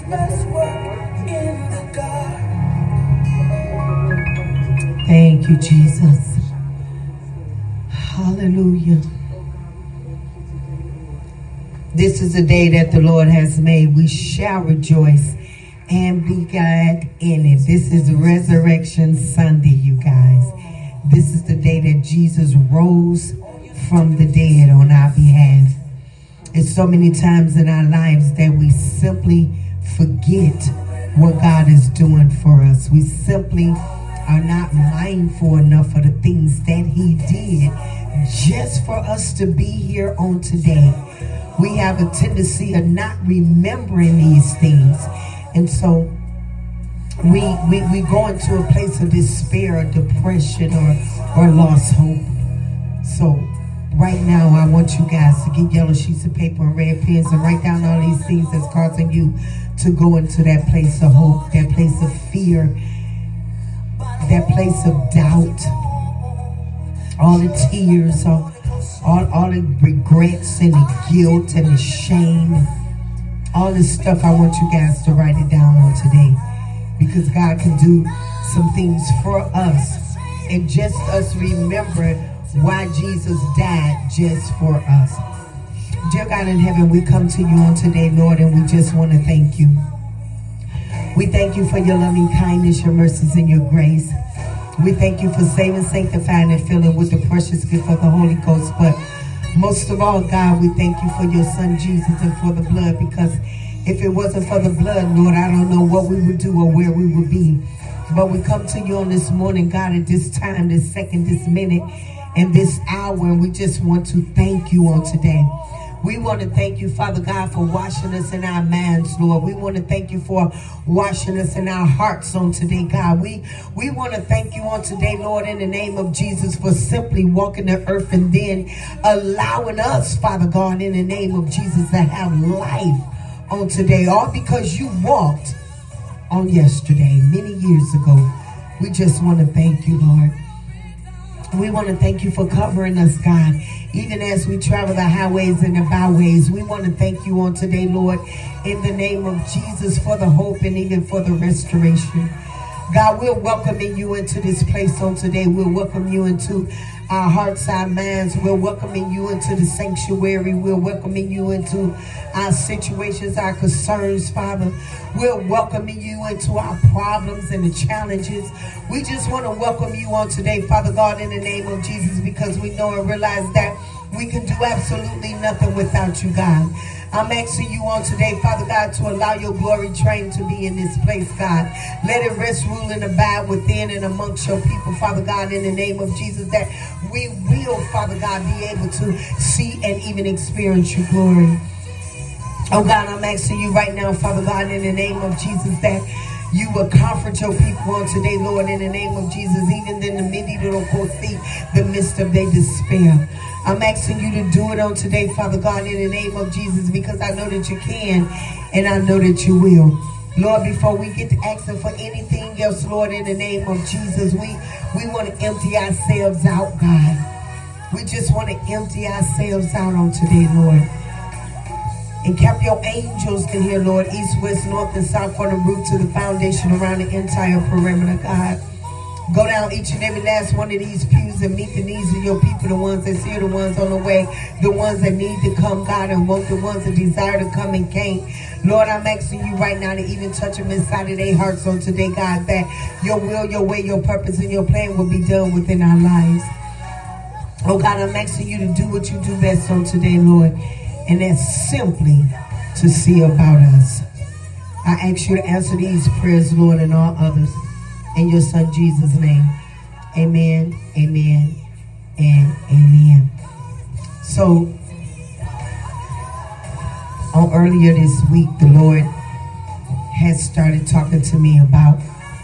Thank you, Jesus. Hallelujah. This is a day that the Lord has made. We shall rejoice and be glad in it. This is Resurrection Sunday, you guys. This is the day that Jesus rose from the dead on our behalf. It's so many times in our lives that we simply forget what God is doing for us. We simply are not mindful enough of the things that he did just for us to be here on today. We have a tendency of not remembering these things. And so we go into a place of despair or depression or lost hope. So right now, I want you guys to get yellow sheets of paper and red pens and write down all these things that's causing you to go into that place of hope, that place of fear, that place of doubt, all the tears, all the regrets and the guilt and the shame, all this stuff. I want you guys to write it down on today, because God can do some things for us, and just us remembering why Jesus died just for us. Dear God in heaven, we come to you on today, Lord, and we just want to thank you. We thank you for your loving kindness, your mercies, and your grace. We thank you for saving, sanctifying, and filling with the precious gift of the Holy Ghost. But most of all, God, we thank you for your son, Jesus, and for the blood, because if it wasn't for the blood, Lord, I don't know what we would do or where we would be. But we come to you on this morning, God, at this time, this second, this minute, and this hour, and we just want to thank you on today. We want to thank you, Father God, for washing us in our minds, Lord. We want to thank you for washing us in our hearts on today, God. We want to thank you on today, Lord, in the name of Jesus, for simply walking the earth and then allowing us, Father God, in the name of Jesus, to have life on today, all because you walked on yesterday, many years ago. We just want to thank you, Lord. We want to thank you for covering us, God, even as we travel the highways and the byways. We want to thank you on today, Lord, in the name of Jesus, for the hope and even for the restoration. God, we're welcoming you into this place on today. We'll welcome you into our hearts, our minds. We're welcoming you into the sanctuary. We're welcoming you into our situations, our concerns, Father. We're welcoming you into our problems and the challenges. We just want to welcome you on today, Father God, in the name of Jesus, because we know and realize that we can do absolutely nothing without you, God. I'm asking you on today, Father God, to allow your glory train to be in this place, God. Let it rest, rule, and abide within and amongst your people, Father God, in the name of Jesus, that we will, Father God, be able to see and even experience your glory. Oh God, I'm asking you right now, Father God, in the name of Jesus, that you will comfort your people on today, Lord, in the name of Jesus, even in the midst of their despair. I'm asking you to do it on today, Father God, in the name of Jesus, because I know that you can and I know that you will. Lord, before we get to asking for anything else, Lord, in the name of Jesus, we want to empty ourselves out, God. We just want to empty ourselves out on today, Lord. And kept your angels in here, Lord, east, west, north, and south, from the root to the foundation around the entire perimeter, God. Go down each and every last one of these pews and meet the needs of your people, the ones that's here, the ones on the way, the ones that need to come, God, and want, the ones that desire to come and can't. Lord, I'm asking you right now to even touch them inside of their hearts on today, God, that your will, your way, your purpose, and your plan will be done within our lives. Oh, God, I'm asking you to do what you do best on today, Lord, and that's simply to see about us. I ask you to answer these prayers, Lord, and all others. In your son Jesus' name. Amen, amen, and amen. So, on earlier this week, the Lord has started talking to me about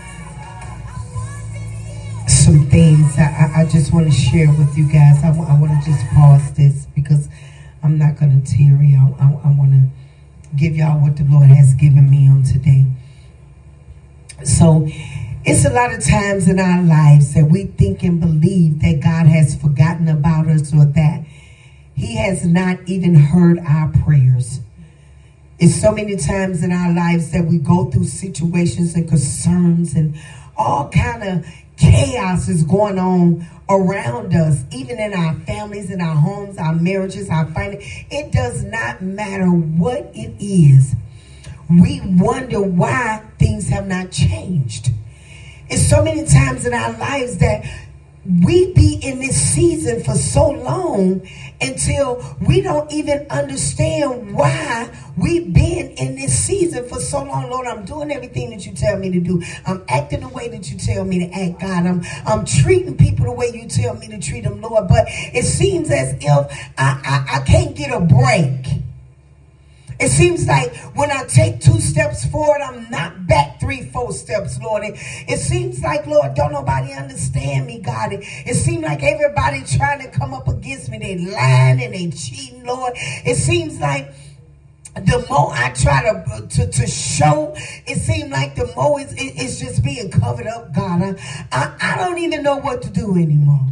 some things I just want to share with you guys. I want to just pause this because I'm not going to tarry. I want to give y'all what the Lord has given me on today. So, it's a lot of times in our lives that we think and believe that God has forgotten about us, or that he has not even heard our prayers. It's so many times in our lives that we go through situations and concerns and all kind of chaos is going on around us, even in our families, in our homes, our marriages, our finances. It does not matter what it is. We wonder why things have not changed. It's so many times in our lives that we be in this season for so long until we don't even understand why we've been in this season for so long. Lord, I'm doing everything that you tell me to do. I'm acting the way that you tell me to act, God. I'm treating people the way you tell me to treat them, Lord. But it seems as if I can't get a break. It seems like when I take 2 steps forward, I'm not back 3, 4 steps, Lord. It seems like, Lord, don't nobody understand me, God. It seems like everybody trying to come up against me. They lying and they cheating, Lord. It seems like the more I try to show, it seems like the more it's just being covered up, God. I don't even know what to do anymore.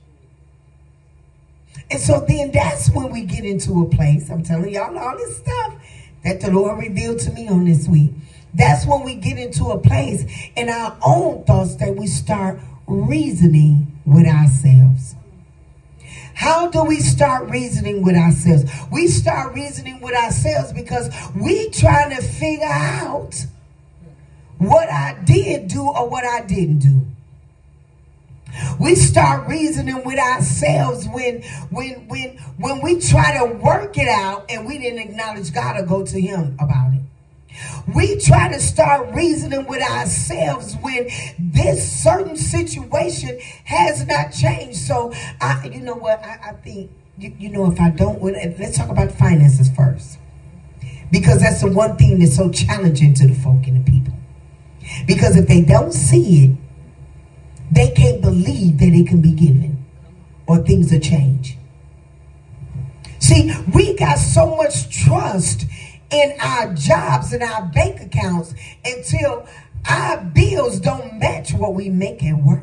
And so then that's when we get into a place, I'm telling y'all all this stuff that the Lord revealed to me on this week. That's when we get into a place in our own thoughts that we start reasoning with ourselves. How do we start reasoning with ourselves? We start reasoning with ourselves because we trying to figure out what I did do or what I didn't do. We start reasoning with ourselves when we try to work it out and we didn't acknowledge God or go to him about it. We try to start reasoning with ourselves when this certain situation has not changed. So, you know what? I think, if I don't, let's talk about finances first. Because that's the one thing that's so challenging to the folk and the people. Because if they don't see it, they can't believe that it can be given or things will change. See, we got so much trust in our jobs and our bank accounts until our bills don't match what we make at work.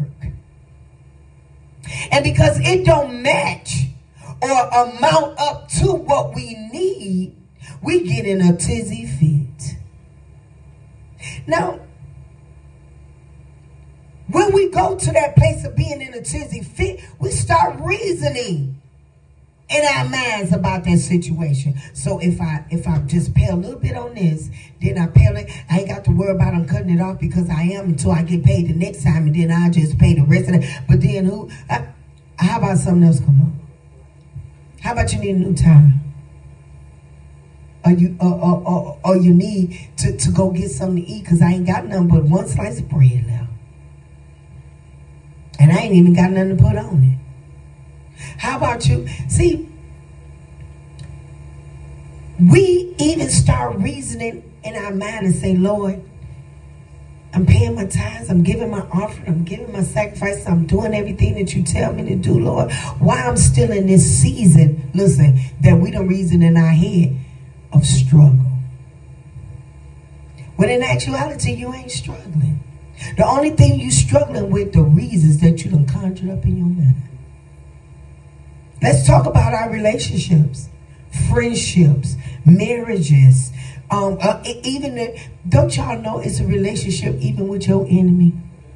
And because it don't match or amount up to what we need, we get in a tizzy fit. Now, when we go to that place of being in a tizzy fit, we start reasoning in our minds about that situation. So if I just pay a little bit on this, then I pay it, I ain't got to worry about I'm cutting it off because I am until I get paid the next time, and then I just pay the rest of it. But then how about something else come up? How about you need a new tire? Or you need to go get something to eat because I ain't got nothing but one slice of bread left. And I ain't even got nothing to put on it. How about you? See, we even start reasoning in our mind and say, Lord, I'm paying my tithes, I'm giving my offering, I'm giving my sacrifice, I'm doing everything that you tell me to do, Lord. Why I'm still in this season, listen, that we don't reason in our head of struggle. When in actuality, you ain't struggling. The only thing you struggling with, the reasons that you done conjured up in your mind. Let's talk about our relationships, friendships, marriages. Don't y'all know it's a relationship even with your enemy?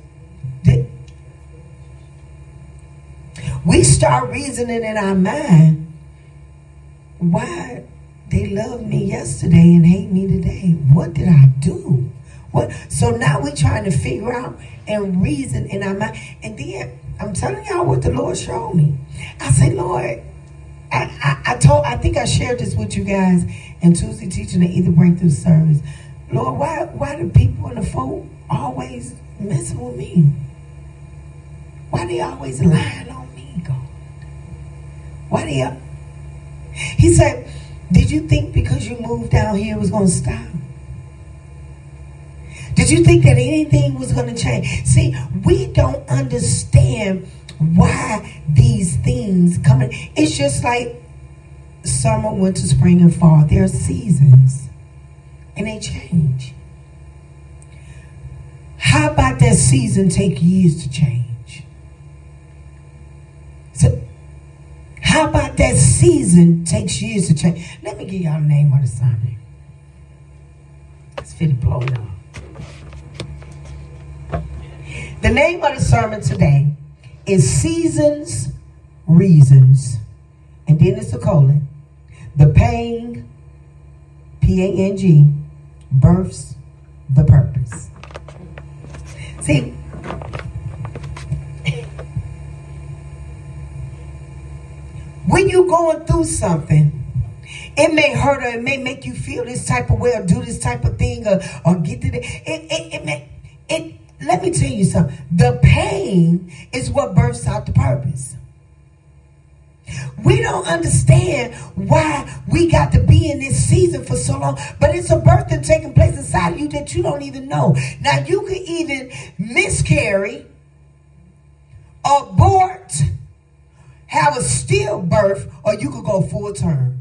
We start reasoning in our mind why they loved me yesterday and hate me today. What did I do? What? So now we're trying to figure out and reason in our mind. And then I'm telling y'all what the Lord showed me. I said, Lord, I think I shared this with you guys in Tuesday teaching the Either Breakthrough service. Lord, why do people in the folk always messing with me? Why they always lying on me, God? Why they? He said, did you think because you moved down here it was going to stop? Did you think that anything was going to change? See, we don't understand why these things come in. It's just like summer, winter, spring, and fall. There are seasons, and they change. How about that season take years to change? So, how about that season takes years to change? Let me give y'all the name of the sermon. It's finna blow y'all. The name of the sermon today is Seasons, Reasons. And then it's a colon. The pain, P-A-N-G, births the purpose. See, when you're going through something, it may hurt or it may make you feel this type of way or do this type of thing or get to the... Let me tell you something. The pain is what births out the purpose. We don't understand why we got to be in this season for so long, but it's a birthing taking place inside of you that you don't even know. Now, you could even miscarry, abort, have a stillbirth, or you could go full term.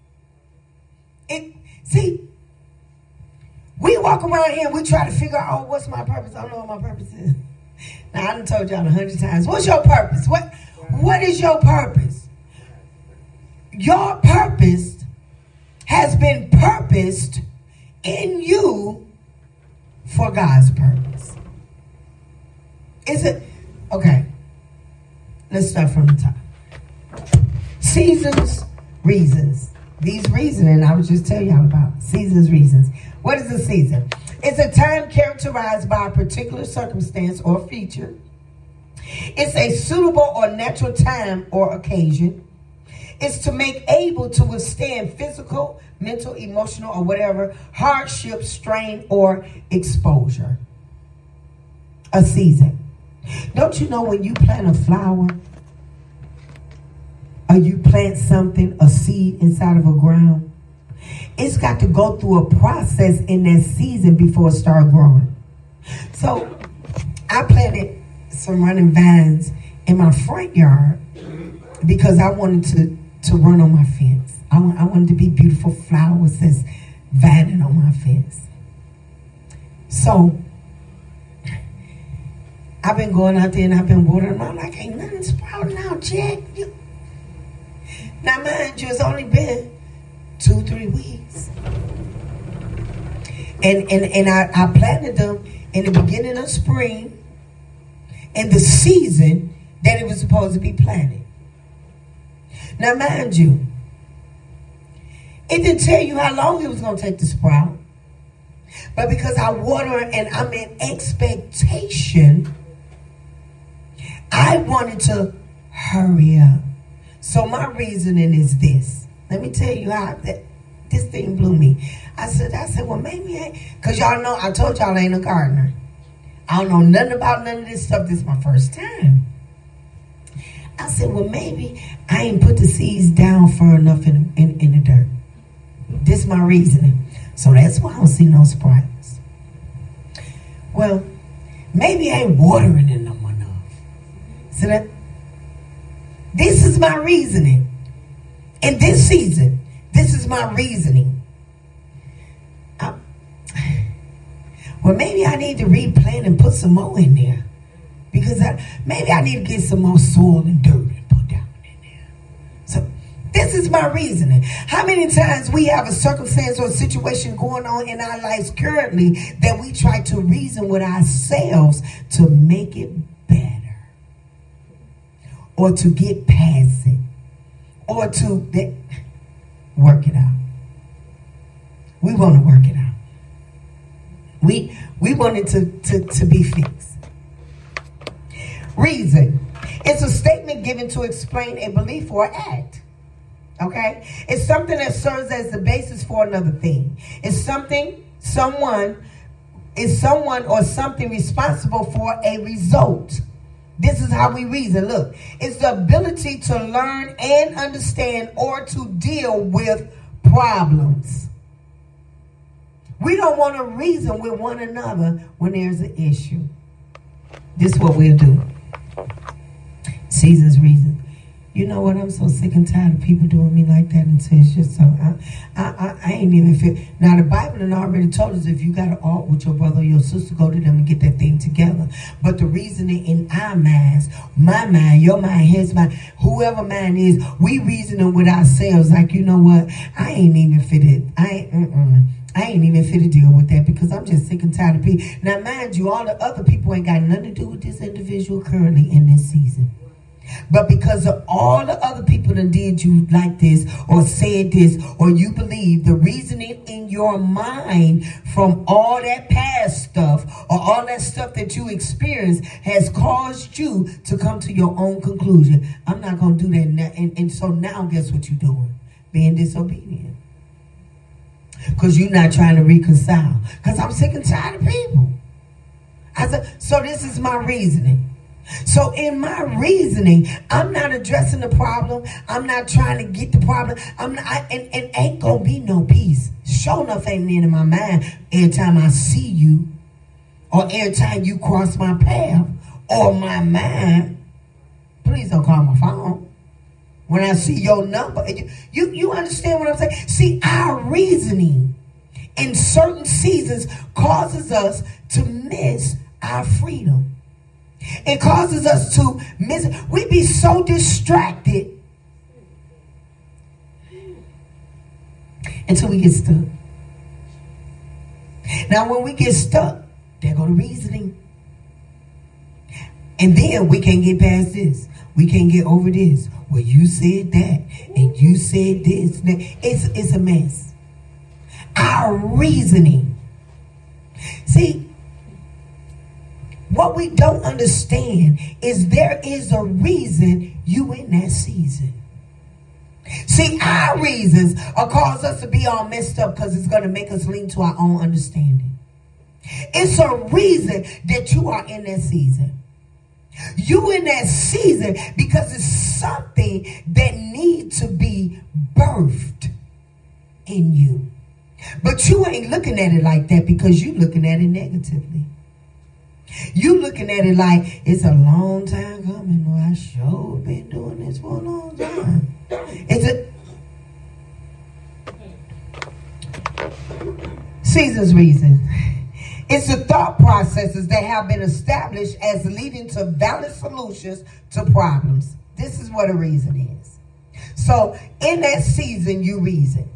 See, we walk around here and we try to figure out, oh, what's my purpose? I don't know what my purpose is. Now, I done told y'all 100 times. What's your purpose? What is your purpose? Your purpose has been purposed in you for God's purpose. Is it? Okay. Let's start from the top. Seasons, reasons. These reasoning I was just telling y'all about. Seasons, reasons. What is a season? It's a time characterized by a particular circumstance or feature. It's a suitable or natural time or occasion. It's to make able to withstand physical, mental, emotional, or whatever hardship, strain, or exposure. A season. Don't you know when you plant a flower or you plant something, a seed inside of a ground, it's got to go through a process in that season before it starts growing. So I planted some running vines in my front yard because I wanted to run on my fence. I wanted to be beautiful flowers that's vining on my fence. So I've been going out there and I've been watering them. I'm like, ain't nothing sprouting out, Jack. Now, mind you, it's only been 2-3 weeks. And I planted them in the beginning of spring in the season that it was supposed to be planted. Now, mind you, it didn't tell you how long it was going to take to sprout. But because I water and I'm in expectation, I wanted to hurry up. So my reasoning is this. Let me tell you how this thing blew me. I said, well, maybe because y'all know, I told y'all I ain't a gardener. I don't know nothing about none of this stuff. This is my first time. I said, well, maybe I ain't put the seeds down far enough in the dirt. This is my reasoning. So that's why I don't see no sprouts. Well, maybe I ain't watering it enough. So that this is my reasoning. In this season, this is my reasoning. Well, maybe I need to replant and put some more in there. Because maybe I need to get some more soil and dirt and put down in there. So this is my reasoning. How many times we have a circumstance or a situation going on in our lives currently that we try to reason with ourselves to make it better? Or to get past it. Or to work it out. We want to work it out. We want it to be fixed. Reason. It's a statement given to explain a belief or act. Okay? It's something that serves as the basis for another thing. It's someone or something responsible for a result. This is how we reason. Look, it's the ability to learn and understand or to deal with problems. We don't want to reason with one another when there's an issue. This is what we'll do. Seasons, reason. You know what? I'm so sick and tired of people doing me like that. And so it's just so, I ain't even feel. Now, the Bible had already told us if you got an art with your brother or your sister, go to them and get that thing together. But the reasoning in our minds, my mind, your mind, his mind, whoever mind is, we reasoning with ourselves like, you know what? I ain't even fit it. I ain't even fit to deal with that because I'm just sick and tired of people. Now, mind you, all the other people ain't got nothing to do with this individual currently in this season. But because of all the other people that did you like this or said this or you believe, the reasoning in your mind from all that past stuff or all that stuff that you experienced has caused you to come to your own conclusion. I'm not going to do that now. And so now guess what you're doing? Being disobedient. Because you're not trying to reconcile. Because I'm sick and tired of people. I said, so this is my reasoning. So in my reasoning, I'm not addressing the problem. I'm not trying to get the problem. And ain't gonna be no peace. Sure enough ain't in my mind every time I see you or every time you cross my path or my mind. Please don't call my phone. When I see your number, you understand what I'm saying? See, our reasoning in certain seasons causes us to miss our freedom. It causes us to miss. We be so distracted until we get stuck. Now, when we get stuck, there go the reasoning. And then we can't get past this. We can't get over this. Well, you said that, and you said this. It's a mess. Our reasoning. See, what we don't understand is there is a reason you in that season. See, our reasons are cause us to be all messed up because it's going to make us lean to our own understanding. It's a reason that you are in that season. You in that season because it's something that needs to be birthed in you. But you ain't looking at it like that because you looking at it negatively. You looking at it like it's a long time coming. Well, I sure been doing this for a long time. It's a season's reason. It's the thought processes that have been established as leading to valid solutions to problems. This is what a reason is. So in that season, you reason.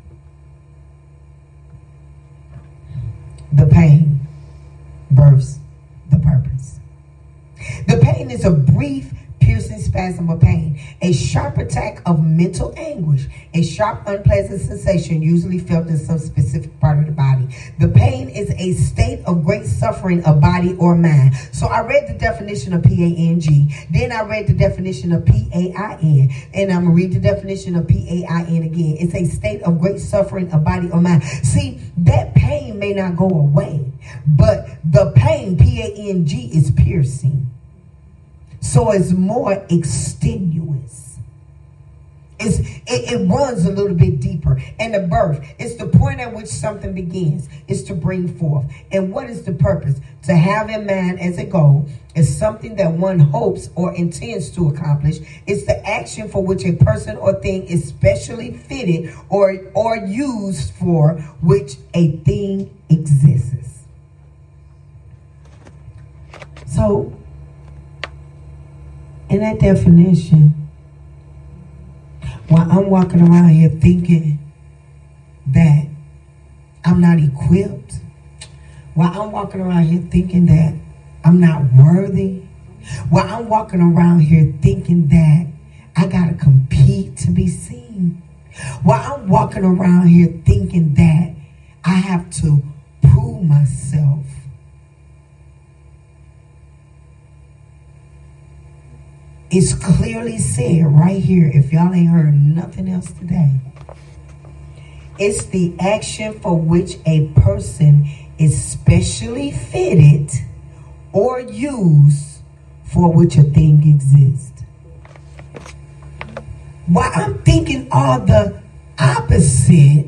The pain births the purpose. The pain is a brief, piercing spasm of pain, a sharp attack of mental anguish, a sharp, unpleasant sensation usually felt in some specific part of the body. The pain is a state of great suffering of body or mind. So I read the definition of P-A-N-G. Then I read the definition of P-A-I-N. And I'm going to read the definition of P-A-I-N again. It's a state of great suffering of body or mind. See, that pain may not go away, but the pain, P-A-N-G, is piercing. So it's more extenuous. It runs a little bit deeper. And the birth, it's the point at which something begins. It's to bring forth. And what is the purpose? To have in mind as a goal is something that one hopes or intends to accomplish. It's the action for which a person or thing is specially fitted or used for which a thing exists. So, in that definition, while I'm walking around here thinking that I'm not equipped, while I'm walking around here thinking that I'm not worthy, while I'm walking around here thinking that I got to compete to be seen, while I'm walking around here thinking that I have to prove myself, it's clearly said right here, if y'all ain't heard nothing else today. It's the action for which a person is specially fitted or used for which a thing exists. While I'm thinking all the opposite,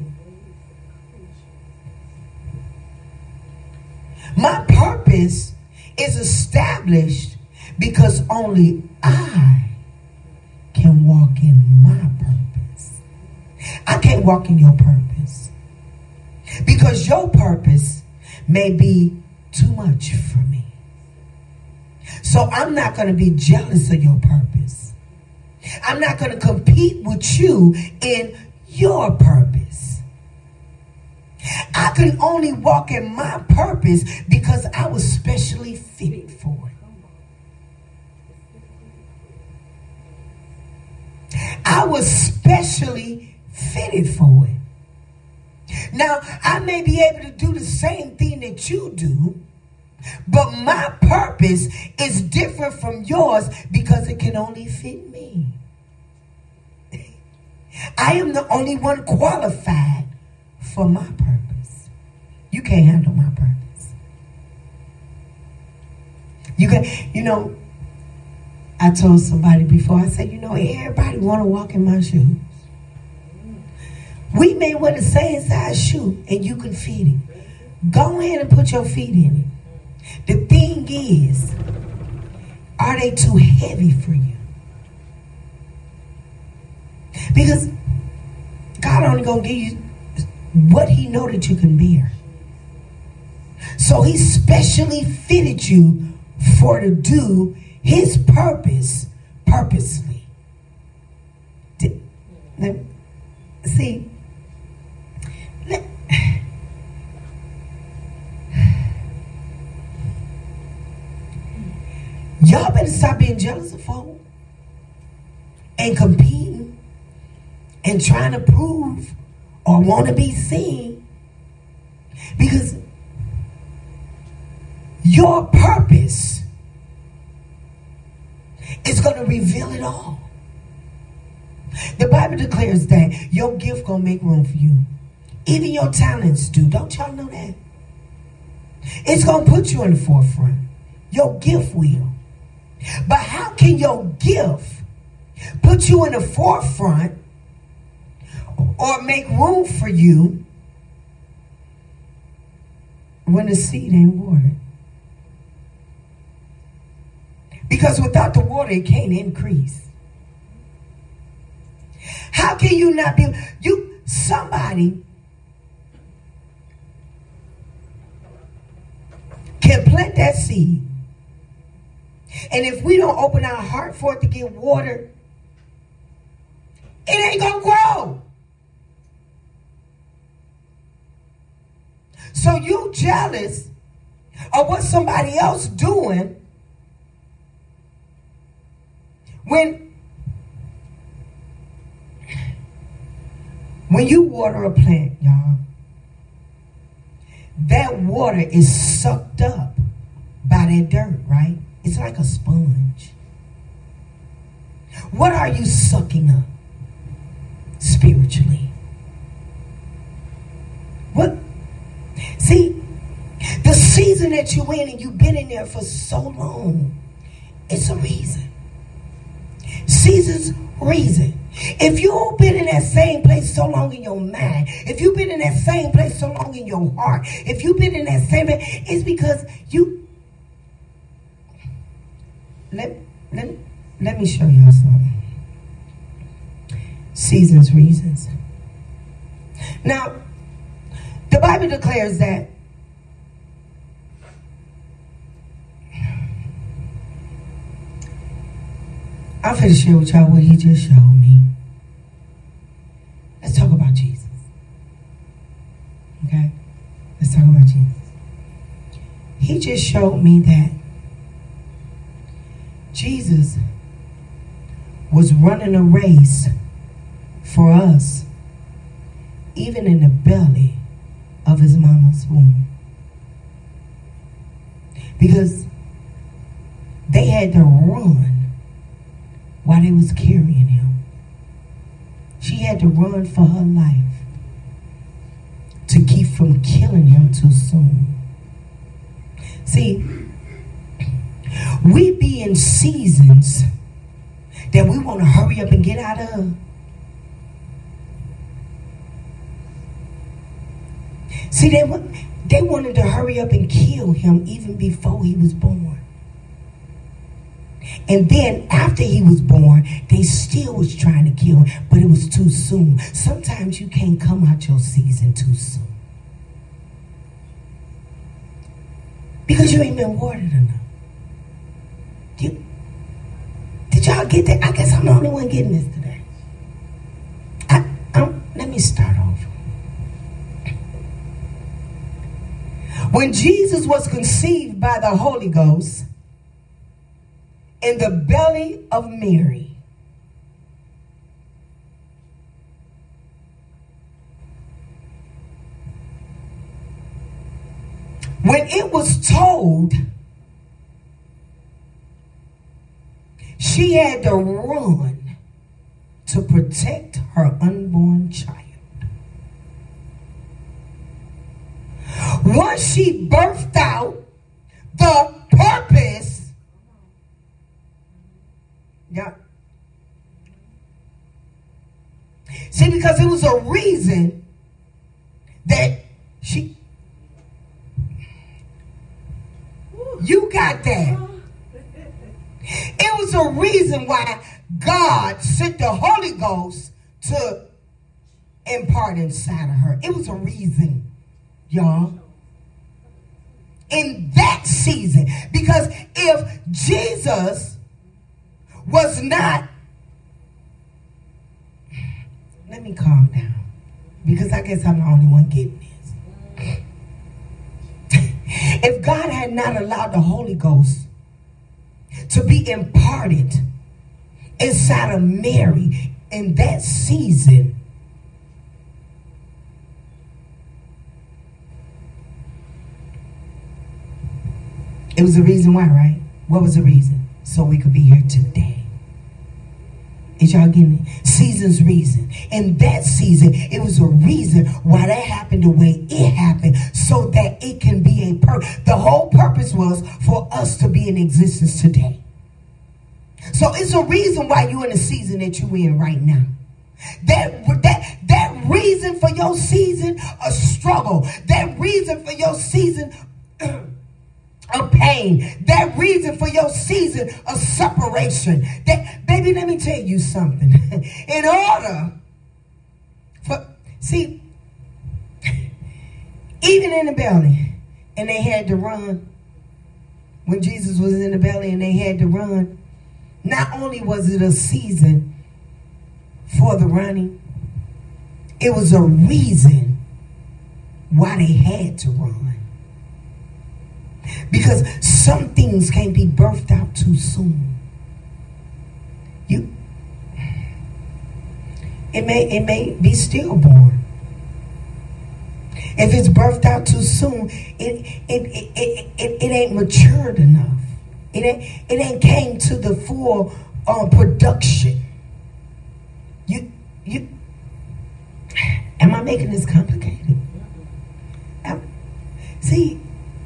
my purpose is established because only I can walk in my purpose. I can't walk in your purpose because your purpose may be too much for me. So I'm not going to be jealous of your purpose. I'm not going to compete with you in your purpose. I can only walk in my purpose because I was specially fitted for it. I was specially fitted for it. Now, I may be able to do the same thing that you do, but my purpose is different from yours because it can only fit me. I am the only one qualified for my purpose. You can't handle my purpose. I told somebody before, I said, everybody want to walk in my shoes. We may wear the same size shoe and you can fit it. Go ahead and put your feet in it. The thing is, are they too heavy for you? Because God only gonna give you what he know that you can bear. So he specially fitted you to do his purpose purposely. See, y'all better stop being jealous of folk and competing and trying to prove or want to be seen, because your purpose is going to reveal it all. The Bible declares that your gift going to make room for you. Even your talents do. Don't y'all know that? It's going to put you in the forefront. Your gift will. But how can your gift put you in the forefront or make room for you when the seed ain't watered? Because without the water, it can't increase. How can you not be? Somebody can plant that seed, and if we don't open our heart for it to get watered, it ain't gonna grow. So you jealous of what somebody else doing when you water a plant, y'all, that water is sucked up by that dirt, right? It's like a sponge. What are you sucking up spiritually? What? See, the season that you're in and you've been in there for so long, it's a reason. Season's reason. If you've been in that same place so long in your mind, if you've been in that same place so long in your heart, if you've been in that same place, it's because you... Let me show you something. Seasons, reasons. Now, the Bible declares that I'm going to share with y'all what he just showed me. Let's talk about Jesus. Okay? Let's talk about Jesus. He just showed me that Jesus was running a race for us, even in the belly of his mama's womb. Because they had to run while they was carrying him. She had to run for her life to keep from killing him too soon. See, we be in seasons that we want to hurry up and get out of. See, they wanted to hurry up and kill him even before he was born. And then after he was born, they still was trying to kill him, but it was too soon. Sometimes you can't come out your season too soon, because you ain't been watered enough. Did y'all get that? I guess I'm the only one getting this today. Let me start over. When Jesus was conceived by the Holy Ghost in the belly of Mary, when it was told she had to run to protect her unborn child. Once she birthed out the purpose, yeah. See, because it was a reason that she, you got that. It was a reason why God sent the Holy Ghost to impart inside of her. It was a reason, y'all. In that season. Because if Jesus was not, let me calm down. Because I guess I'm the only one getting this. If God had not allowed the Holy Ghost to be imparted inside of Mary in that season, it was the reason why, right? What was the reason? So we could be here today. Is y'all getting it? Season's reason. In that season, it was a reason why that happened the way it happened, so that it can be a purpose. The whole purpose was for us to be in existence today. So it's a reason why you're in the season that you're in right now. That reason for your season of struggle, that reason for your season of pain, that reason for your season of separation. That, baby, let me tell you something. In order for, see, even in the belly, and they had to run, when Jesus was in the belly and they had to run, not only was it a season for the running, it was a reason why they had to run. Because some things can't be birthed out too soon. It may be stillborn. If it's birthed out too soon, it ain't matured enough. It ain't came to the full production. Am I making this complicated? See,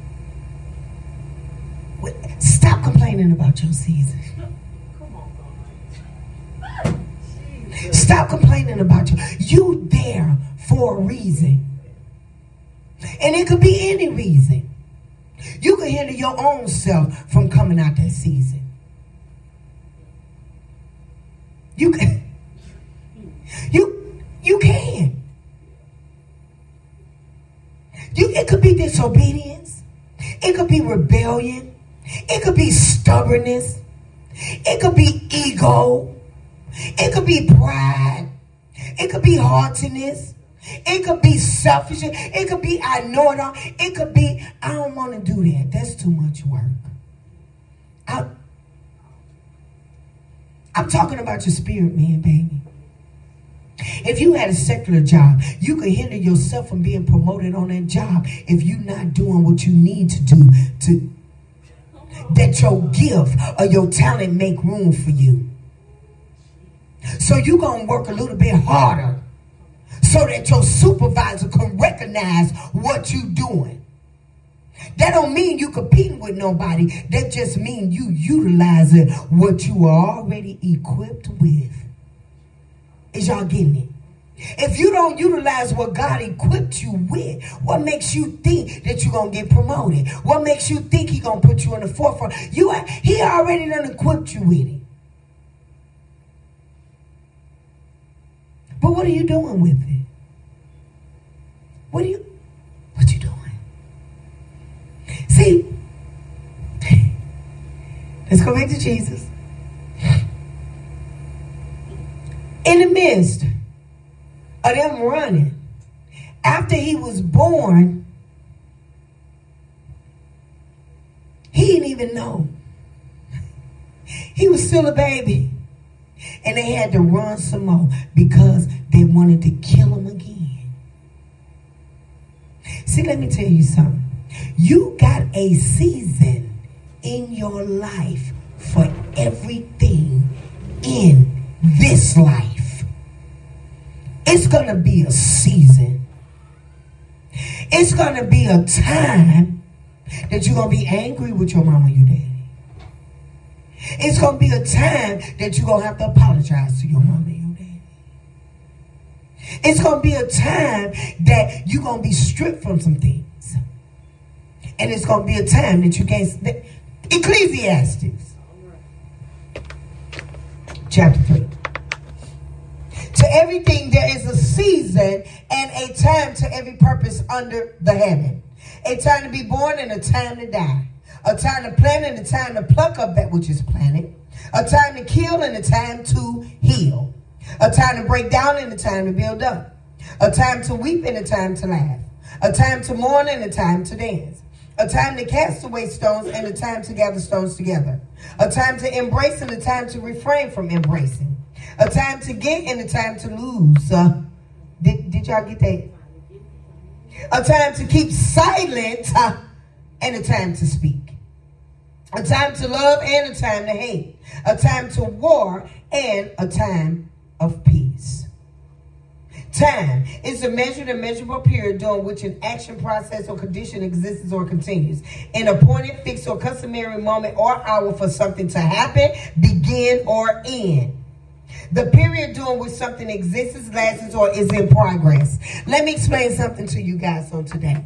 stop complaining about your season. Stop complaining about you there for a reason. And it could be any reason. You can hinder your own self from coming out that season. You can. You can. It could be disobedience. It could be rebellion. It could be stubbornness. It could be ego. It could be pride. It could be haughtiness. It could be selfishness. It could be I know it all. It could be I don't want to do that. That's too much work. I'm talking about your spirit, man, baby. If you had a secular job, you could hinder yourself from being promoted on that job if you're not doing what you need to do to that your gift or your talent make room for you. So you're going to work a little bit harder so that your supervisor can recognize what you're doing. That don't mean you competing with nobody. That just means you utilizing what you are already equipped with. Is y'all getting it? If you don't utilize what God equipped you with, what makes you think that you're going to get promoted? What makes you think He's going to put you in the forefront? He already done equipped you with it. But what are you doing with it? What you doing? See, let's go back to Jesus. In the midst of them running, after He was born, He didn't even know. He was still a baby. And they had to run some more because they wanted to kill him again. See, let me tell you something. You got a season in your life for everything in this life. It's going to be a season. It's going to be a time that you're going to be angry with your mama and your daddy. It's going to be a time that you're going to have to apologize to your mama and your daddy. It's going to be a time that you're going to be stripped from some things. And it's going to be a time that you can't... Ecclesiastes. Chapter 3. To everything there is a season and a time to every purpose under the heaven. A time to be born and a time to die. A time to plant and a time to pluck up that which is planted. A time to kill and a time to heal. A time to break down and a time to build up. A time to weep and a time to laugh. A time to mourn and a time to dance. A time to cast away stones and a time to gather stones together. A time to embrace and a time to refrain from embracing. A time to get and a time to lose. Did y'all get that? A time to keep silent and a time to speak. A time to love and a time to hate. A time to war and a time of peace. Time is a measured and measurable period during which an action, process, or condition exists or continues. An appointed, fixed, or customary moment or hour for something to happen, begin, or end. The period during which something exists, lasts, or is in progress. Let me explain something to you guys on today.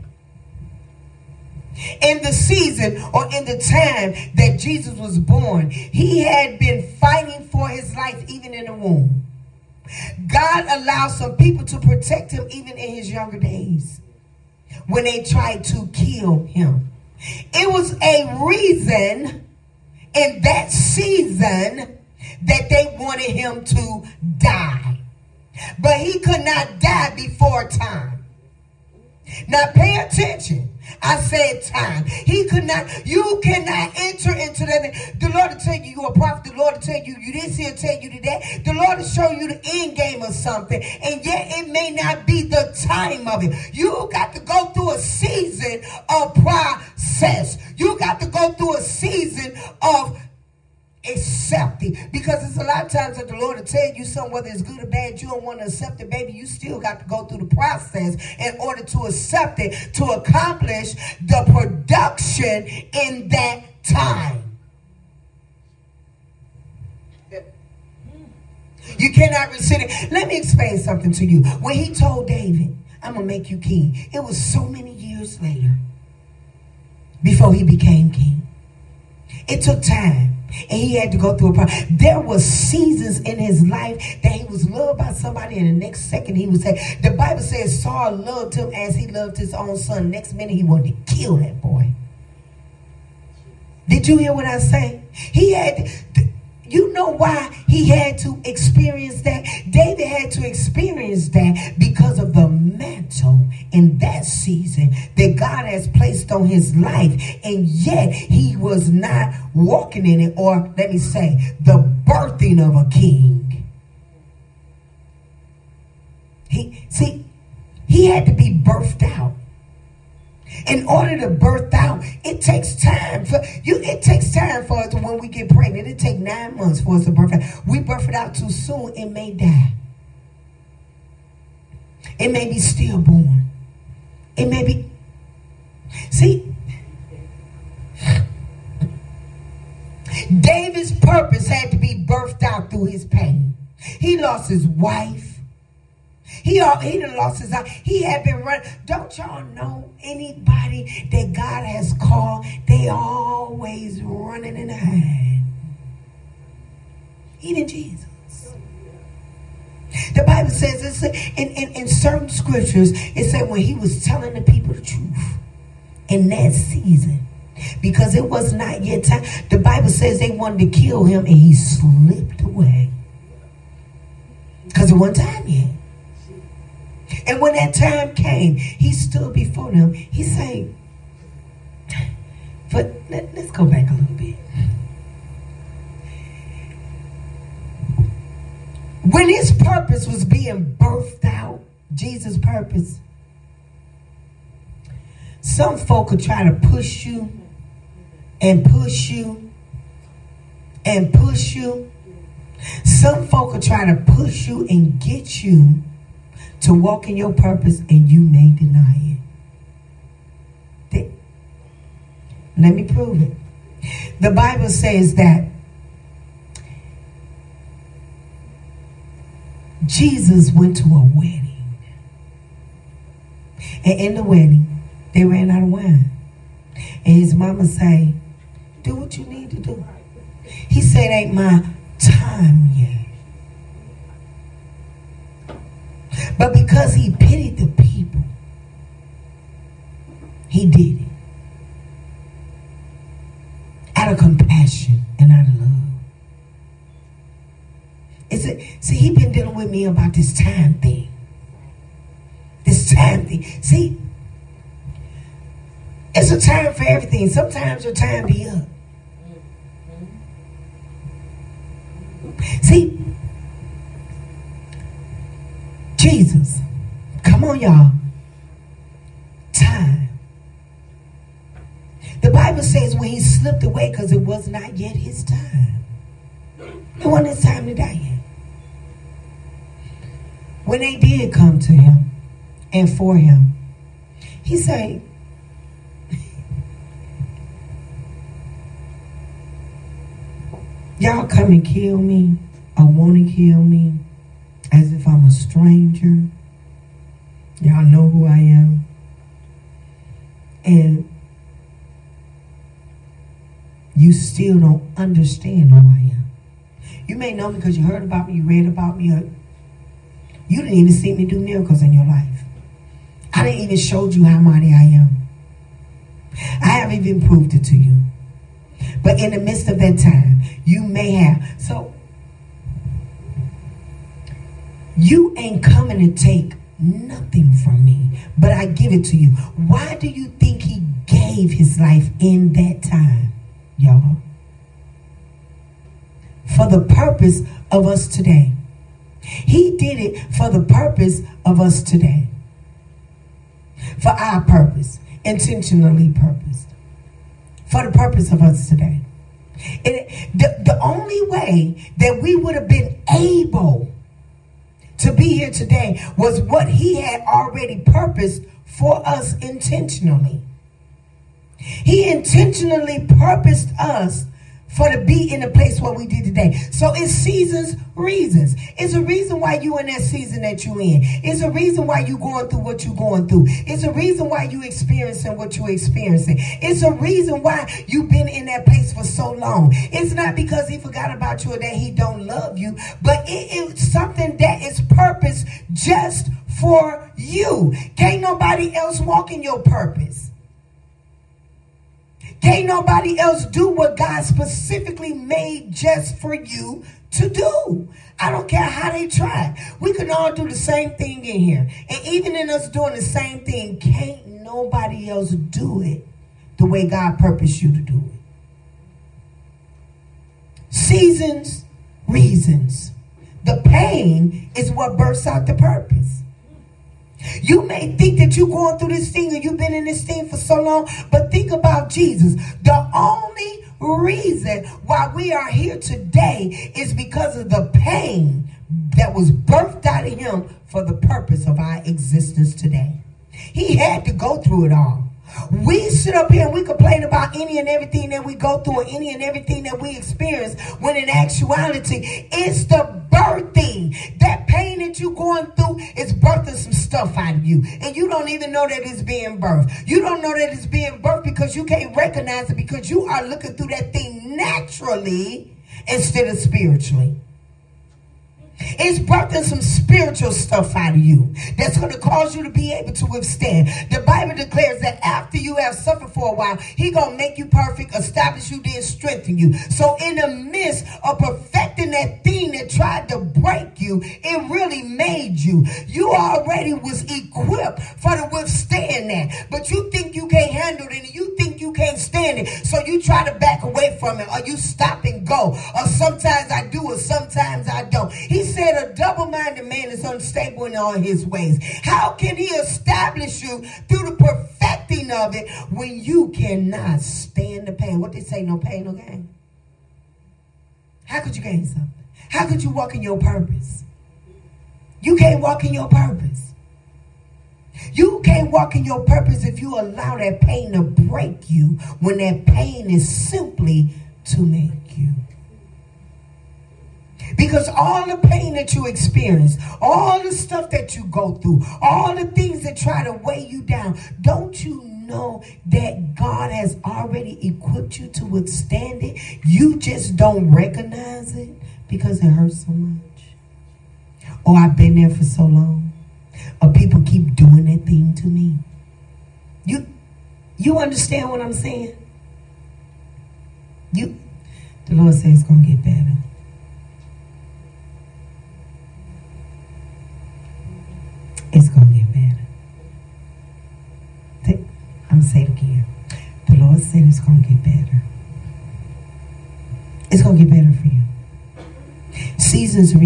In the season or in the time that Jesus was born, he had been fighting for his life even in the womb. God allowed some people to protect him even in his younger days when they tried to kill him. It was a reason in that season that they wanted him to die. But he could not die before time. Now pay attention. I said time. He could not, you cannot enter into that. The Lord will tell you you're a prophet. The Lord will tell you this, he'll tell you that. The Lord will show you the end game of something. And yet it may not be the time of it. You got to go through a season of process. You got to go through a season of accepting, because it's a lot of times that the Lord will tell you something, whether it's good or bad, you don't want to accept it, baby. You still got to go through the process in order to accept it, to accomplish the production in that time. You cannot resist it. Let me explain something to you. When he told David, I'm going to make you king, it was so many years later before he became king. It took time. And he had to go through a process. There were seasons in his life that he was loved by somebody, and the next second he would say, the Bible says Saul loved him as he loved his own son. Next minute he wanted to kill that boy. Did you hear what I say? He had, you know why he had to experience that? David had to experience that because of the mantle in that season that God has placed on his life. And yet he was not walking in it, or let me say, the birthing of a king. He had to be birthed out. In order to birth out, it takes time for you. It takes time for us when we get pregnant. It takes 9 months for us to birth out. We birth it out too soon, it may die. It may be stillborn. It may be. See, David's purpose had to be birthed out through his pain. He lost his wife. He done lost his eye. He had been running. Don't y'all know anybody that God has called? They always running and hiding. Even Jesus. The Bible says in certain scriptures, it said when he was telling the people the truth in that season, because it was not yet time. The Bible says they wanted to kill him and he slipped away because it wasn't time yet. And when that time came, he stood before them. He said, But let's go back a little bit. When his purpose was being birthed out, Jesus' purpose, some folk will try to push you and push you and push you. Some folk will try to push you and get you to walk in your purpose, and you may deny it. Let me prove it. The Bible says that Jesus went to a wedding. And in the wedding, they ran out of wine. And his mama say, do what you need to do. He said, ain't my time yet. But because he pitied the people, he did it. Out of compassion and out of love. See, he been dealing with me about this time thing. This time thing. See, it's a time for everything. Sometimes your time be up. See, Jesus, come on, y'all. Time. The Bible says when he slipped away because it was not yet his time. It wasn't his time to die yet. When they did come to him and for him, he said, y'all come and kill me or want to kill me as if I'm a stranger. Y'all know who I am. And you still don't understand who I am. You may know me because you heard about me, you read about me. You didn't even see me do miracles in your life. I didn't even show you how mighty I am. I haven't even proved it to you. But in the midst of that time, you may have. So, you ain't coming to take nothing from me, but I give it to you. Why do you think he gave his life in that time, y'all? For the purpose of us today. He did it for the purpose of us today. For our purpose. Intentionally purposed. For the purpose of us today. The only way that we would have been able to be here today was what he had already purposed for us intentionally. He intentionally purposed us for to be in the place where we did today. So it's seasons, reasons. It's a reason why you in that season that you in. It's a reason why you going through what you going through. It's a reason why you experiencing what you experiencing. It's a reason why you've been in that place for so long. It's not because he forgot about you or that he don't love you, but it's something that is purpose just for you. Can't nobody else walk in your purpose. Can't nobody else do what God specifically made just for you to do. I don't care how they try. We can all do the same thing in here. And even in us doing the same thing, can't nobody else do it the way God purposed you to do it. Seasons, reasons. The pain is what bursts out the purpose. You may think that you're going through this thing or you've been in this thing for so long, but think about Jesus. The only reason why we are here today is because of the pain that was birthed out of him for the purpose of our existence today. He had to go through it all. We sit up here and we complain about any and everything that we go through or any and everything that we experience, when in actuality, it's the birthing. That pain that you're going through is birthing some stuff out of you. And you don't even know that it's being birthed. You don't know that it's being birthed because you can't recognize it because you are looking through that thing naturally instead of spiritually. It's birthing some spiritual stuff out of you that's going to cause you to be able to withstand. The Bible declares that after you have suffered for a while, he going to make you perfect, establish you, then strengthen you. So in the midst of perfecting that thing that tried to break you, it really made you. You already was equipped for to withstand that. But you think you can't handle it and you think you can't stand it. So from it, or you stop and go, or sometimes I do or sometimes I don't. He said a double-minded man is unstable in all his ways. How can he establish you through the perfecting of it when you cannot stand the pain? What they say, no pain, no gain. How could you gain something? How could you walk in your purpose? You can't walk in your purpose. You can't walk in your purpose if you allow that pain to break you, when that pain is simply to make you. Because all the pain that you experience, all the stuff that you go through, all the things that try to weigh you down, don't you know that God has already equipped you to withstand it? You just don't recognize it because it hurts so much. Or I've been there for so long. Or people keep doing that thing to me. You understand what I'm saying? The Lord says it's going to get better. It's going to get better. I'm going to say it again. The Lord said it's going to get better. It's going to get better for you. Seasons,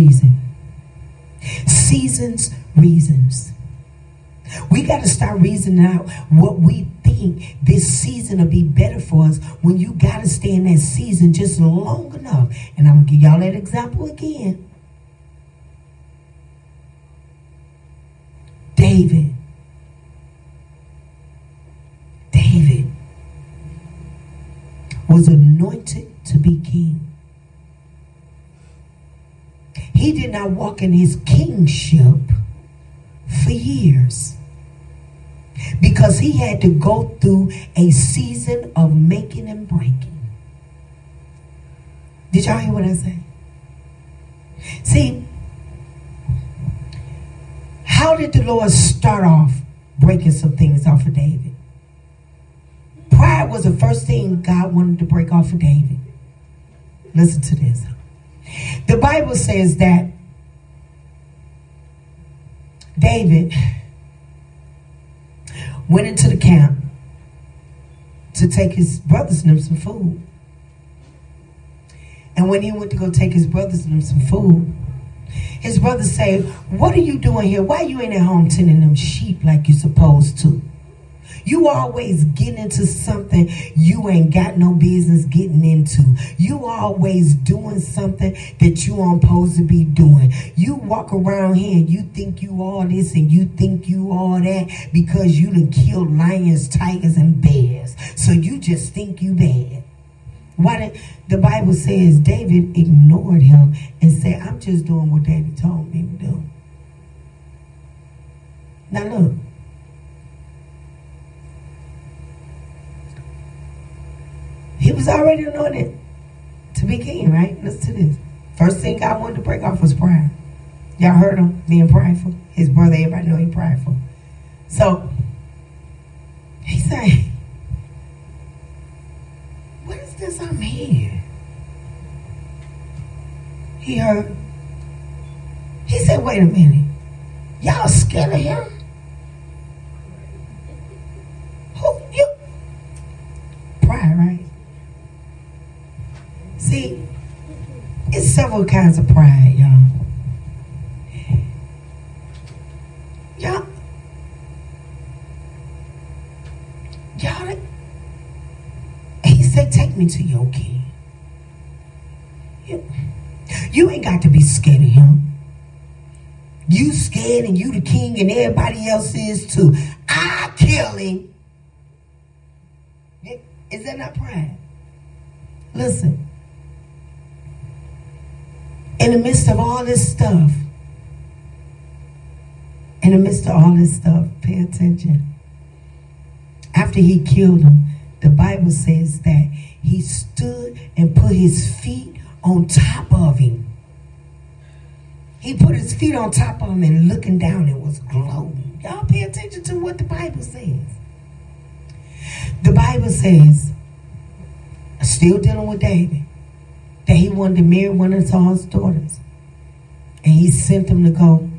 reasons. We got to start reasoning out what we think this season will be better for us, when you got to stay in that season just long enough. And I'm going to give y'all that example again. David was anointed to be king. He did not walk in his kingship for years because he had to go through a season of making and breaking. Did y'all hear what I said? See, how did the Lord start off breaking some things off of David? Pride was the first thing God wanted to break off of David. Listen to this. The Bible says that David went into the camp to take his brothers and them some food. And when he went to go take his brothers and them some food, his brothers say, "What are you doing here? Why you ain't at home tending them sheep like you're supposed to? You always getting into something you ain't got no business getting into. You always doing something that you aren't supposed to be doing. You walk around here and you think you all this and you think you all that because you done killed lions, tigers, and bears. So you just think you bad." The Bible says David ignored him and said, "I'm just doing what Daddy told me to do." Now look. He was already anointed to be king, right? Listen to this. First thing God wanted to break off was pride. Y'all heard him being prideful? His brother, everybody know he's prideful. So, he said, "What is this I'm hearing?" He heard. He said, "Wait a minute. Y'all scared of him? Who you?" Pride, right? See, it's several kinds of pride, y'all. He said, "Take me to your king." You ain't got to be scared of him. You scared and you the king and everybody else is too. I kill him. Is that not pride? Listen. In the midst of all this stuff, pay attention. After he killed him, the Bible says that he stood and put his feet on top of him. He put his feet on top of him and looking down, it was glowing. Y'all pay attention to what the Bible says. The Bible says, still dealing with David, that he wanted to marry one of Saul's daughters. And he sent them to go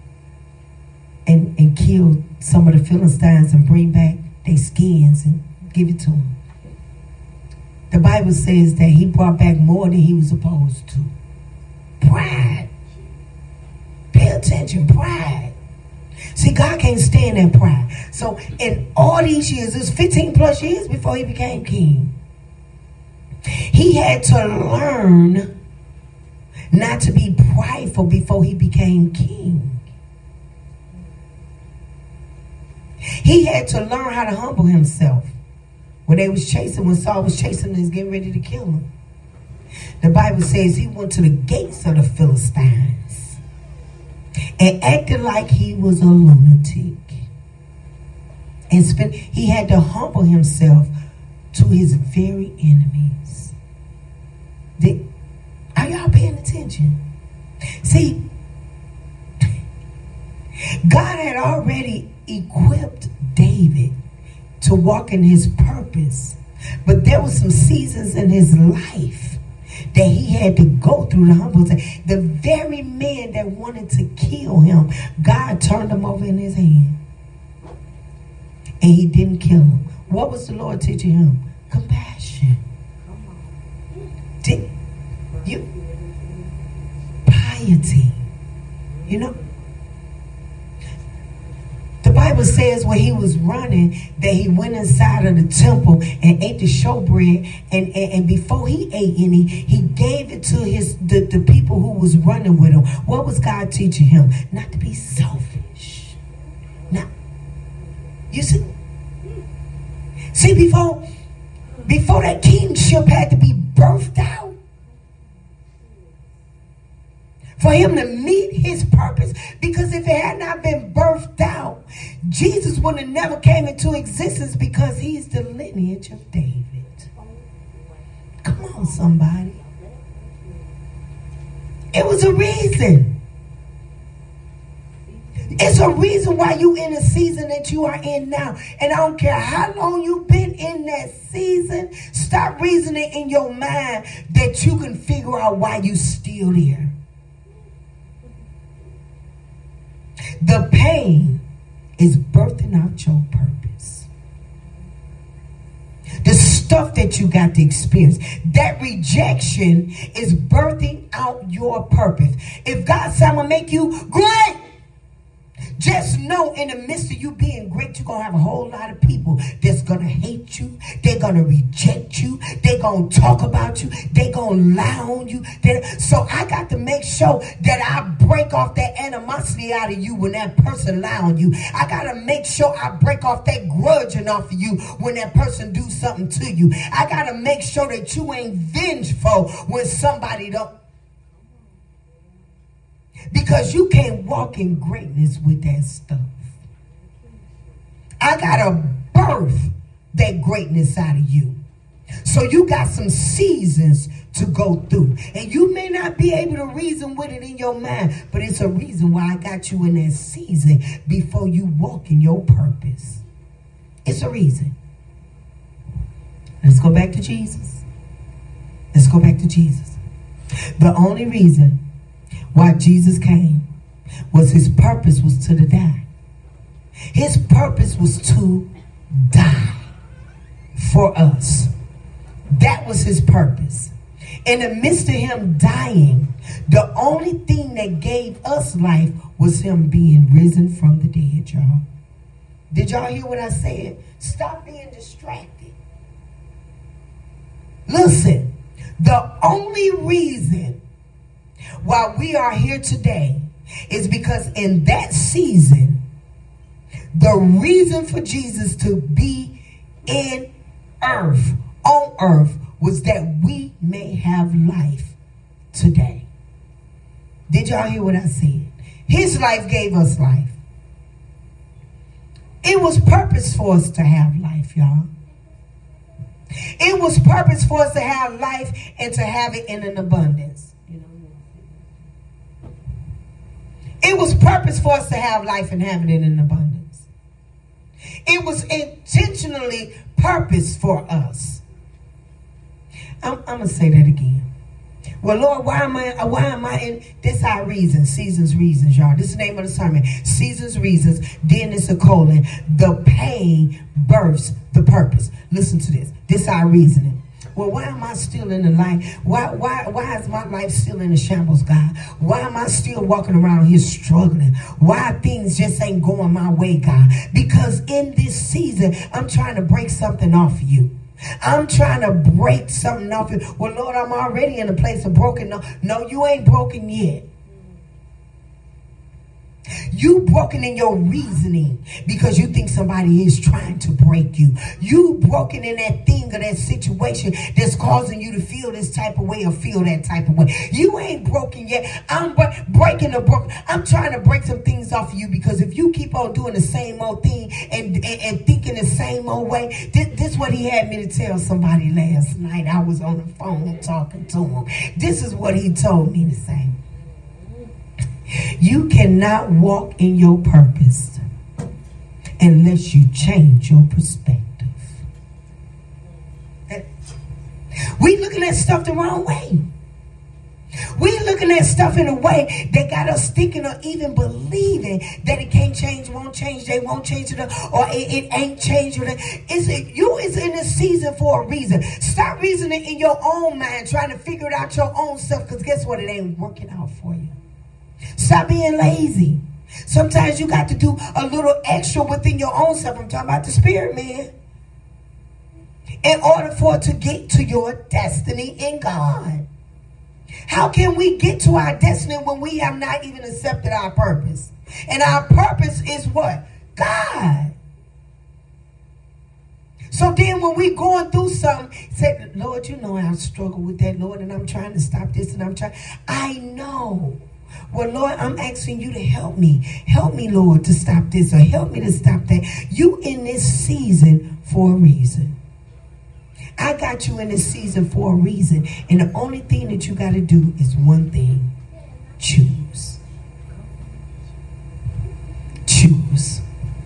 and kill some of the Philistines and bring back their skins and give it to them. The Bible says that he brought back more than he was supposed to. Pride. Pay attention, pride. See, God can't stand that pride. So in all these years, it was 15 plus years before he became king. He had to learn not to be prideful before he became king. He had to learn how to humble himself. When Saul was chasing him and getting ready to kill him. The Bible says he went to the gates of the Philistines and acted like he was a lunatic. And he had to humble himself to his very enemies. Are y'all paying attention? See, God had already equipped David to walk in his purpose. But there were some seasons in his life that he had to go through the humble. The very man that wanted to kill him, God turned him over in his hand. And he didn't kill him. What was the Lord teaching him? Compassion. Piety. You know? The Bible says when he was running that he went inside of the temple and ate the showbread, and before he ate any, he gave it to the people who was running with him. What was God teaching him? Not to be selfish. Now, you see, before that kingship had to be birthed out, for him to meet his purpose, because if it had not been birthed out, Jesus would have never came into existence, because he's the lineage of David. Come on, somebody. It was a reason. It's a reason why you in a season that you are in now. And I don't care how long you've been in that season, stop reasoning in your mind that you can figure out why you still there. The pain is birthing out your purpose. The stuff that you got to experience, that rejection is birthing out your purpose. If God said, I'm going to make you great, just know in the midst of you being great, you're going to have a whole lot of people that's going to hate you. They're going to reject you. They're going to talk about you. They're going to lie on you. So I got to make sure that I break off that animosity out of you when that person lie on you. I got to make sure I break off that grudging off of you when that person do something to you. I got to make sure that you ain't vengeful when somebody don't. Because you can't walk in greatness with that stuff. I got to birth that greatness out of you. So you got some seasons to go through. And you may not be able to reason with it in your mind, but it's a reason why I got you in that season before you walk in your purpose. It's a reason. Let's go back to Jesus. Let's go back to Jesus. The only reason why Jesus came was his purpose was to die. His purpose was to die for us. That was his purpose. In the midst of him dying, the only thing that gave us life was him being risen from the dead, y'all. Did y'all hear what I said? Stop being distracted. Listen, the only reason why we are here today is because in that season, the reason for Jesus to be on earth, was that we may have life today. Did y'all hear what I said? His life gave us life. It was purpose for us to have life, y'all. It was purpose for us to have life and to have it in an abundance. It was purpose for us to have life and have it in an abundance. It was intentionally purpose for us. I'm going to say that again. Well, Lord, why am I in this? Our reasons, seasons, reasons, y'all. This is the name of the sermon. Seasons, reasons. Then it's a colon. The pain births the purpose. Listen to this. This is our reasoning. well, why am I still in the life? Why is my life still in the shambles, God? Why am I still walking around here struggling? Why things just ain't going my way, God? Because in this season, I'm trying to break something off of you. I'm trying to break something off you. Well, Lord, I'm already in a place of broken. No, you ain't broken yet. You broken in your reasoning because you think somebody is trying to break you. You broken in that thing or that situation that's causing you to feel this type of way or feel that type of way. You ain't broken yet. I'm breaking the broken. I'm trying to break some things off of you because if you keep on doing the same old thing and thinking the same old way, this is what he had me to tell somebody last night. I was on the phone talking to him. This is what he told me to say. You cannot walk in your purpose unless you change your perspective. We looking at stuff the wrong way. We looking at stuff in a way that got us thinking or even believing that it can't change, won't change, they won't change it, or it ain't changing. You is in this season for a reason. Stop reasoning in your own mind, trying to figure it out your own self, because guess what? It ain't working out for you. Stop being lazy. Sometimes you got to do a little extra within your own self. I'm talking about the spirit, man. In order for it to get to your destiny in God. How can we get to our destiny when we have not even accepted our purpose? And our purpose is what? God. So then when we going through something, say, Lord, you know I struggle with that, Lord, and I'm trying to stop this and I'm trying. I know. Well, Lord, I'm asking you to help me. Help me, Lord, to stop this or help me to stop that. You in this season for a reason. I got you in this season for a reason. And the only thing that you got to do is one thing. Choose. Choose.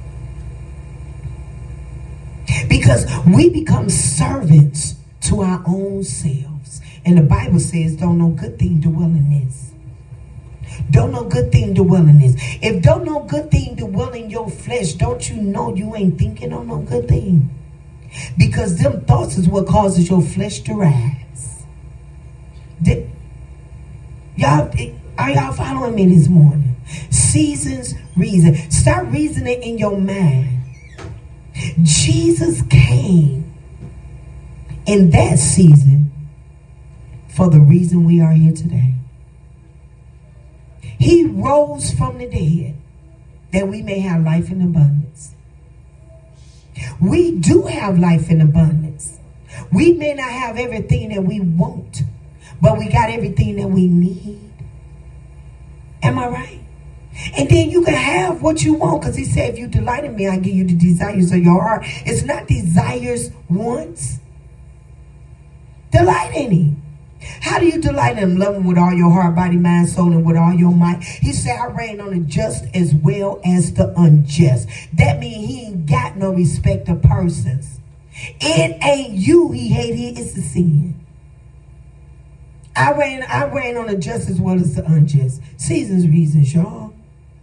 Because we become servants to our own selves. And the Bible says, don't no good thing dwell in this. Don't no good thing dwell in this. If don't no good thing dwell in your flesh, don't you know you ain't thinking on no good thing? Because them thoughts is what causes your flesh to rise. Are y'all following me this morning? Seasons, reason. Start reasoning in your mind. Jesus came in that season for the reason we are here today. He rose from the dead that we may have life in abundance. We do have life in abundance. We may not have everything that we want, but we got everything that we need. Am I right? And then you can have what you want, because he said, if you delight in me, I give you the desires of your heart. It's not desires, wants. Delight in him. How do you delight in him? Love him with all your heart, body, mind, soul, and with all your might. He said, I reign on the just as well as the unjust. That means he ain't got no respect of persons. It ain't you he hated, it's the sin. I reign on the just as well as the unjust. Seasons, reasons, y'all.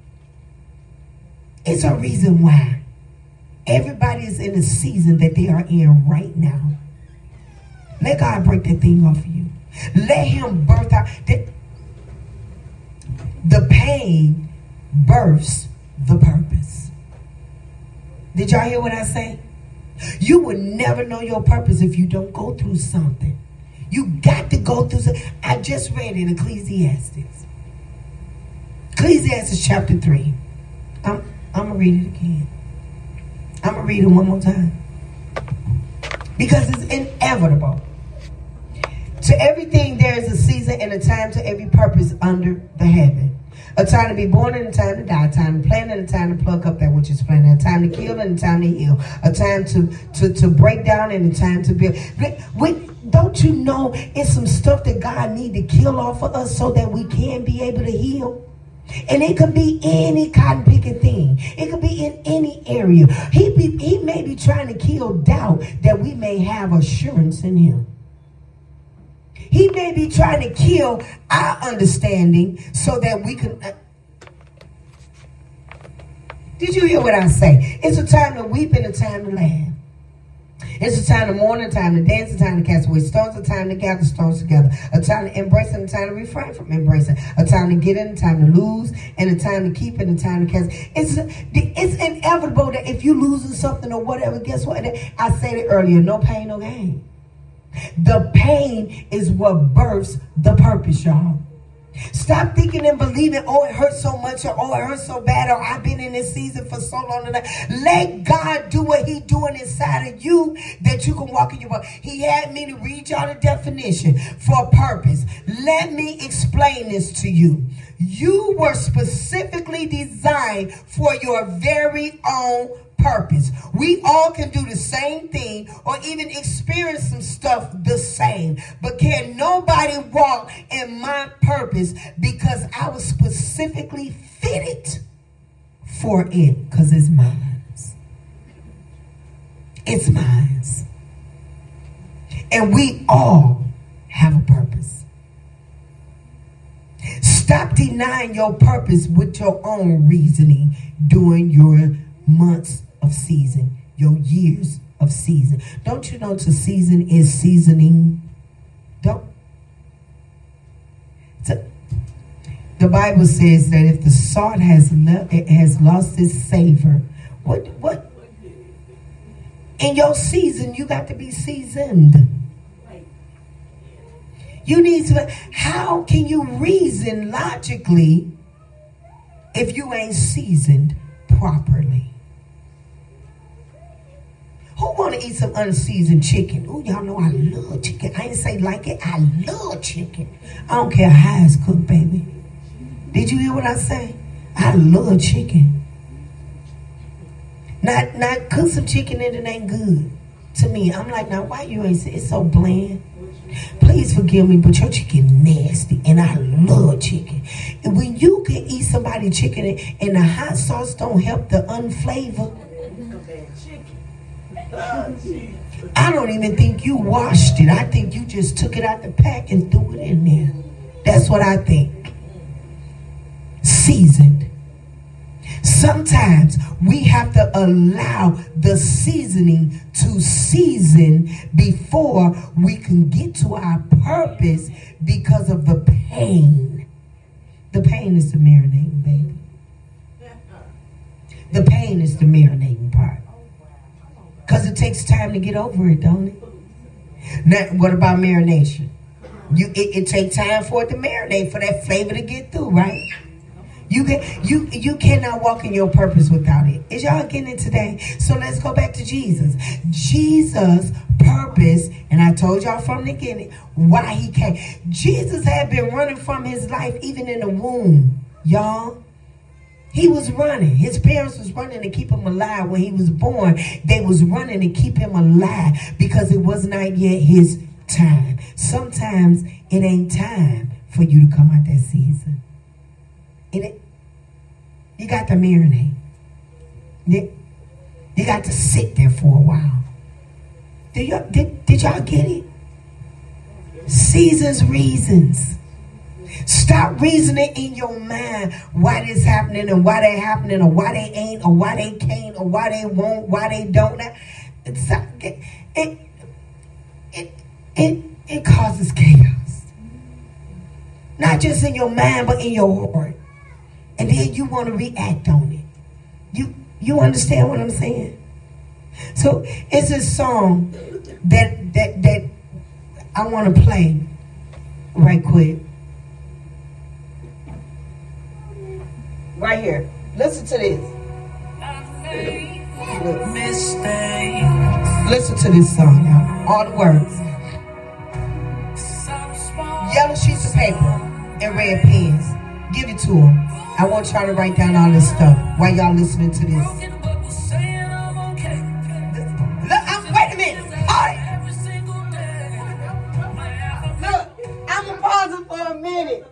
It's a reason why. Everybody is in a season that they are in right now. Let God break that thing off of you. Let him birth out. The pain births the purpose. Did y'all hear what I say? You will never know your purpose if you don't go through something. You got to go through something. I just read in Ecclesiastes. Ecclesiastes chapter 3. I'm going to read it again. I'm going to read it one more time. Because it's inevitable. To everything there is a season and a time to every purpose under the heaven. A time to be born and a time to die. A time to plant and a time to pluck up that which is planted. A time to kill and a time to heal. A time to break down and a time to build. Don't you know it's some stuff that God need to kill off of us so that we can be able to heal? And it could be any cotton picking thing. It could be in any area. He may be trying to kill doubt that we may have assurance in him. He may be trying to kill our understanding so that we can... Did you hear what I say? It's a time to weep and a time to laugh. It's a time to mourn, a time to dance, a time to cast away stones, a time to gather stones together, a time to embrace and a time to refrain from embracing, a time to get in, a time to lose, and a time to keep, and a time to cast. It's inevitable that if you losing something or whatever, guess what? I said it earlier, no pain, no gain. The pain is what births the purpose, y'all. Stop thinking and believing, oh, it hurts so much, or oh, it hurts so bad, or I've been in this season for so long. Let God do what He's doing inside of you that you can walk in your work. He had me to read y'all the definition for purpose. Let me explain this to you. You were specifically designed for your very own purpose. We all can do the same thing or even experience some stuff the same. But can nobody walk in my purpose because I was specifically fitted for it? Because it's mine. It's mine. And we all have a purpose. Stop denying your purpose with your own reasoning during your months of season, your years of season. Don't you know to season is seasoning? The Bible says that if the salt has lost its savor, what? In your season, you got to be seasoned. You need to. How can you reason logically if you ain't seasoned properly? Who want to eat some unseasoned chicken? Oh, y'all know I love chicken. I ain't say like it. I love chicken. I don't care how it's cooked, baby. Did you hear what I say? I love chicken. Not cook some chicken and it ain't good to me. I'm like, now why you ain't say it's so bland? Please forgive me, but your chicken nasty, and I love chicken. And when you can eat somebody's chicken and the hot sauce don't help the unflavor, I don't even think you washed it. I think you just took it out the pack and threw it in there. That's what I think. Seasoned. Sometimes we have to allow the seasoning to season before we can get to our purpose because of the pain. The pain is the marinating, baby. The pain is the marinating part. Because it takes time to get over it, don't it? Now, what about marination? It takes time for it to marinate, for that flavor to get through, right? You cannot walk in your purpose without it. Is y'all getting it today? So let's go back to Jesus. Jesus' purpose, and I told y'all from the beginning why he came. Jesus had been running from his life even in the womb, y'all. He was running. His parents was running to keep him alive. When he was born, they was running to keep him alive because it was not yet his time. Sometimes it ain't time for you to come out that season. You got to marinate. You got to sit there for a while. Did y'all get it? Seasons, reasons. Stop reasoning in your mind why this happening and why that happening or why they ain't or why they can't or why they won't, why they don't. It causes chaos. Not just in your mind, but in your heart. And then you want to react on it. You understand what I'm saying? So it's a song that I want to play right quick. Right here. Listen to this. Listen to this song, y'all. All the words. Yellow sheets of paper and red pens. Give it to them. I want y'all to write down all this stuff while y'all listening to this. Wait a minute. All right. Look, I'm going to pause it for a minute.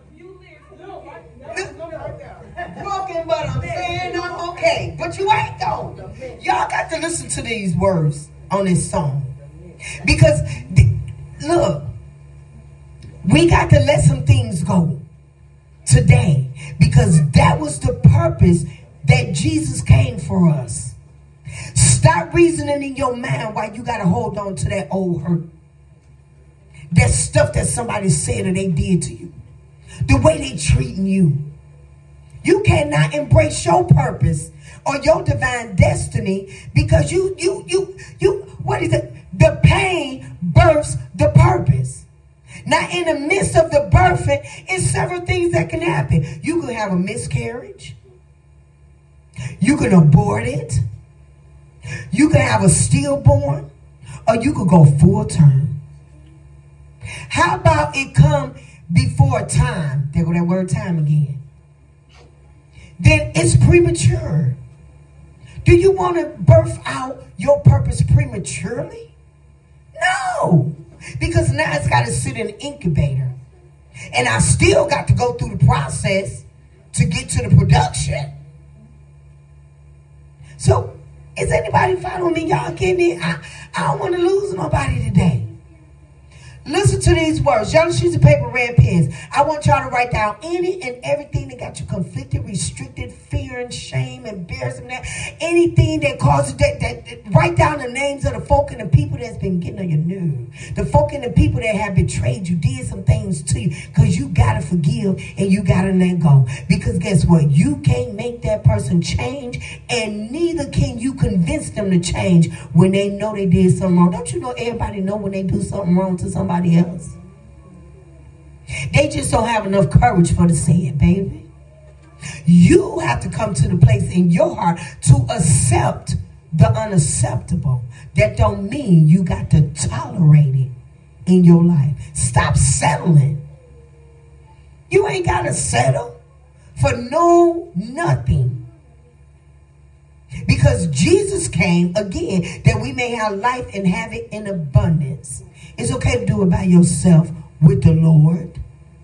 Broken, but I'm saying I'm okay. But you ain't though. Y'all got to listen to these words on this song. Because, look, we got to let some things go today. Because that was the purpose that Jesus came for us. Stop Stop reasoning in your mind why you got to hold on to that old hurt. That stuff that somebody said or they did to you. The way they treating you. You cannot embrace your purpose or your divine destiny because you, what is it? The pain births the purpose. Now, in the midst of the birthing, it's several things that can happen. You could have a miscarriage. You can abort it. You can have a stillborn. Or you could go full term. How about it come before time? There go that word time again. Then it's premature. Do you want to birth out your purpose prematurely? No. Because now it's got to sit in an incubator. And I still got to go through the process to get to the production. So, is anybody following me? Y'all getting it? I don't want to lose nobody today. Listen to these words. Yellow sheets of paper, red pens. I want y'all to write down any and everything that got you conflicted, restricted, fear and shame, embarrassment, anything that causes that write down the names of the folk and the people that's been getting on your nerves. The folk and the people that have betrayed you, did some things to you, because you got to forgive and you got to let go. Because guess what? You can't make that person change, and neither can you convince them to change when they know they did something wrong. Don't you know everybody know when they do something wrong to somebody else? They just don't have enough courage for to say it, baby. You have to come to the place in your heart to accept the unacceptable. That don't mean you got to tolerate it in your life. Stop settling. You ain't got to settle for nothing. Because Jesus came again that we may have life and have it in abundance. It's okay to do it by yourself with the Lord.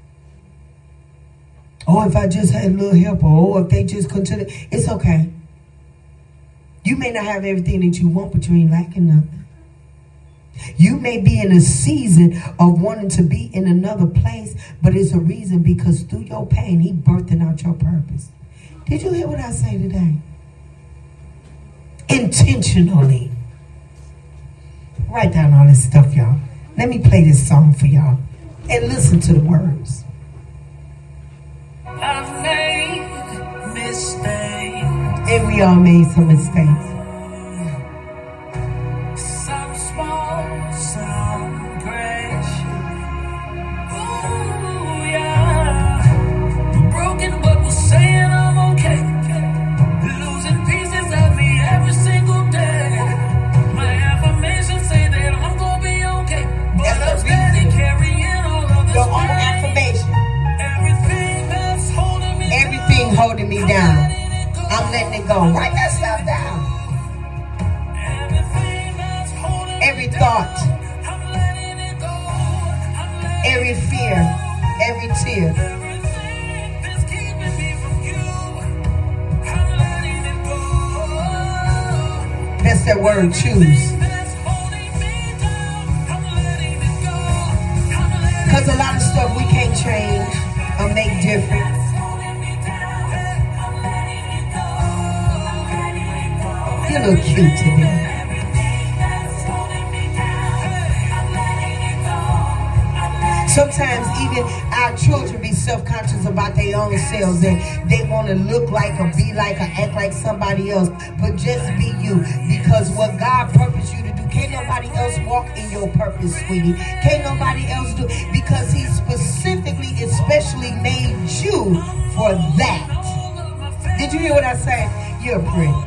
Or if I just had a little help, or if they just consider, it's okay. You may not have everything that you want, but you ain't lacking nothing. You may be in a season of wanting to be in another place, but it's a reason, because through your pain, he birthing out your purpose. Did you hear what I say today? Intentionally. Write down all this stuff, y'all. Let me play this song for y'all and listen to the words. I've made mistakes. And we all made some mistakes. Some small, some great. Ooh, yeah. I'm broken, but we're saying I'm okay. Losing pieces of me every single day. My affirmations say that I'm gonna be okay. But I'm steady carrying all of this. Your own affirmation. Everything holding me down, I'm letting it go. Write that stuff down. Every thought, every fear, every tear. That's that word, choose. Because a lot of stuff we can't change or make different. You look cute today. Sometimes even our children be self-conscious about their own selves, and they want to look like or be like or act like somebody else. But just be you, because what God purposed you to do, can't nobody else walk in your purpose, sweetie. Can't nobody else do, because he specifically, especially made you for that. Did you hear what I said? You're pretty.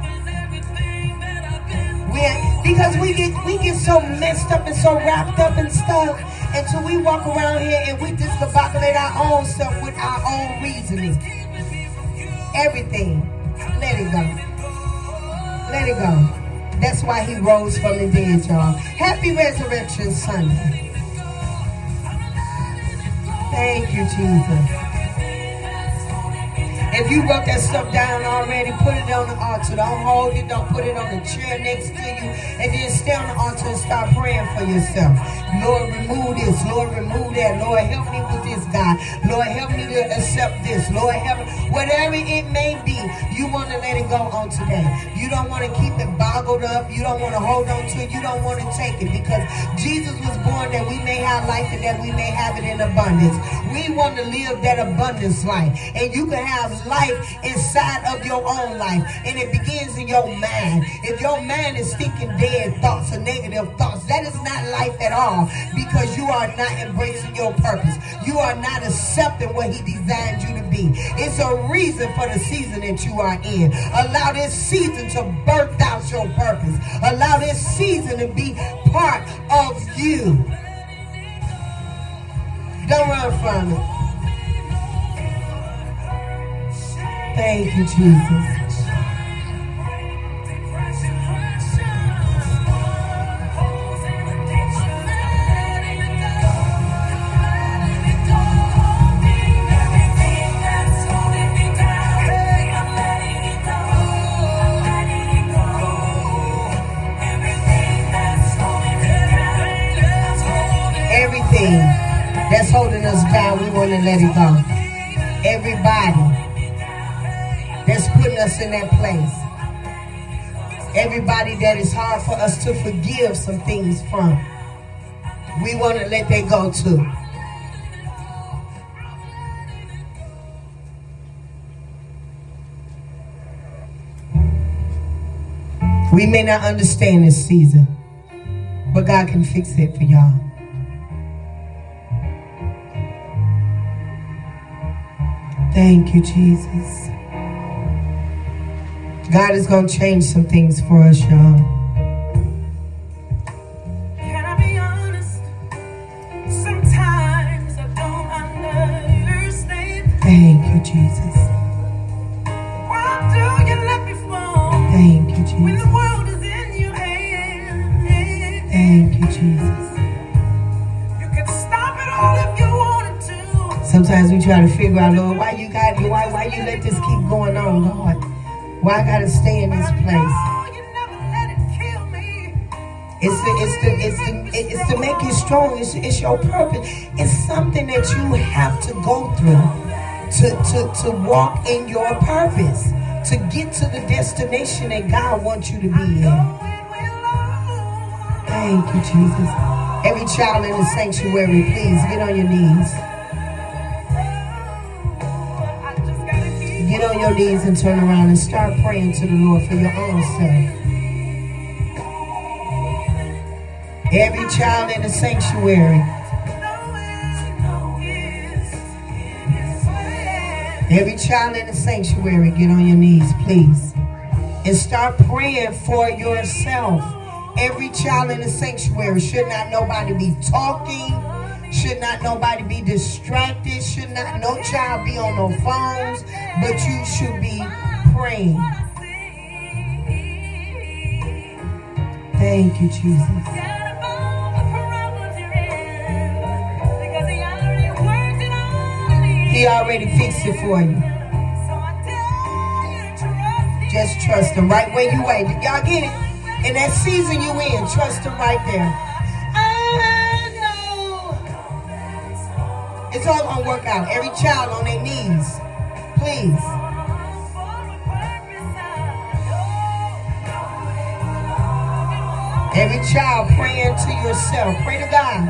Because we get so messed up and so wrapped up in stuff until we walk around here and we discombobulate our own stuff with our own reasoning. Everything. Let it go. Let it go. That's why he rose from the dead, y'all. Happy Resurrection Sunday. Thank you, Jesus. If you wrote that stuff down already, put it on the altar. Don't hold it. Don't put it on the chair next to you. And then stay on the altar and start praying for yourself. Lord, remove this. Lord, remove that. Lord, help me with this, God. Lord, help me to accept this. Lord, help me. Whatever it may be, you want to let it go on today. You don't want to keep it boggled up. You don't want to hold on to it. You don't want to take it, because Jesus was born that we may have life and that we may have it in abundance. We want to live that abundance life. And you can have life inside of your own life. And it begins in your mind. If your mind is thinking dead thoughts or negative thoughts, that is not life at all, because you are not embracing your purpose. You are not accepting what he designed you to be. It's a reason for the season that you are in. Allow this season to birth out your purpose. Allow this season to be part of you. Don't run from it. Thank you, Jesus. Everything that's holding us down, we want to let it go. Everybody that's putting us in that place. Everybody that is hard for us to forgive some things from. We want to let that go too. We may not understand this season, but God can fix it for y'all. Thank you, Jesus. God is going to change some things for us, y'all. Can I be honest? Sometimes I don't understand. Thank you, Jesus. Why do you let me fall? Thank you, Jesus. When the world is in your hands. Thank you, Jesus. You can stop it all if you wanted to. Sometimes we try to figure out, Lord, why you let this keep going on, Lord? Why I gotta stay in this place? Oh, you never let it kill me. It's to make you strong. It's your purpose. It's something that you have to go through to walk in your purpose, to get to the destination that God wants you to be in. Thank you, Jesus. Every child in the sanctuary, please get on your knees. Get on your knees and turn around and start praying to the Lord for your own self. Every child in the sanctuary. Every child in the sanctuary, get on your knees, please. And start praying for yourself. Every child in the sanctuary, should not nobody be talking. Should not nobody be distracted. Should not no child be on no phones. But you should be praying. Thank you, Jesus. He already fixed it for you. Just trust him right where you at. Y'all get it? In that season you in, trust him right there. It's all gonna work out. Every child on their knees, please. Every child praying to yourself. Pray to God.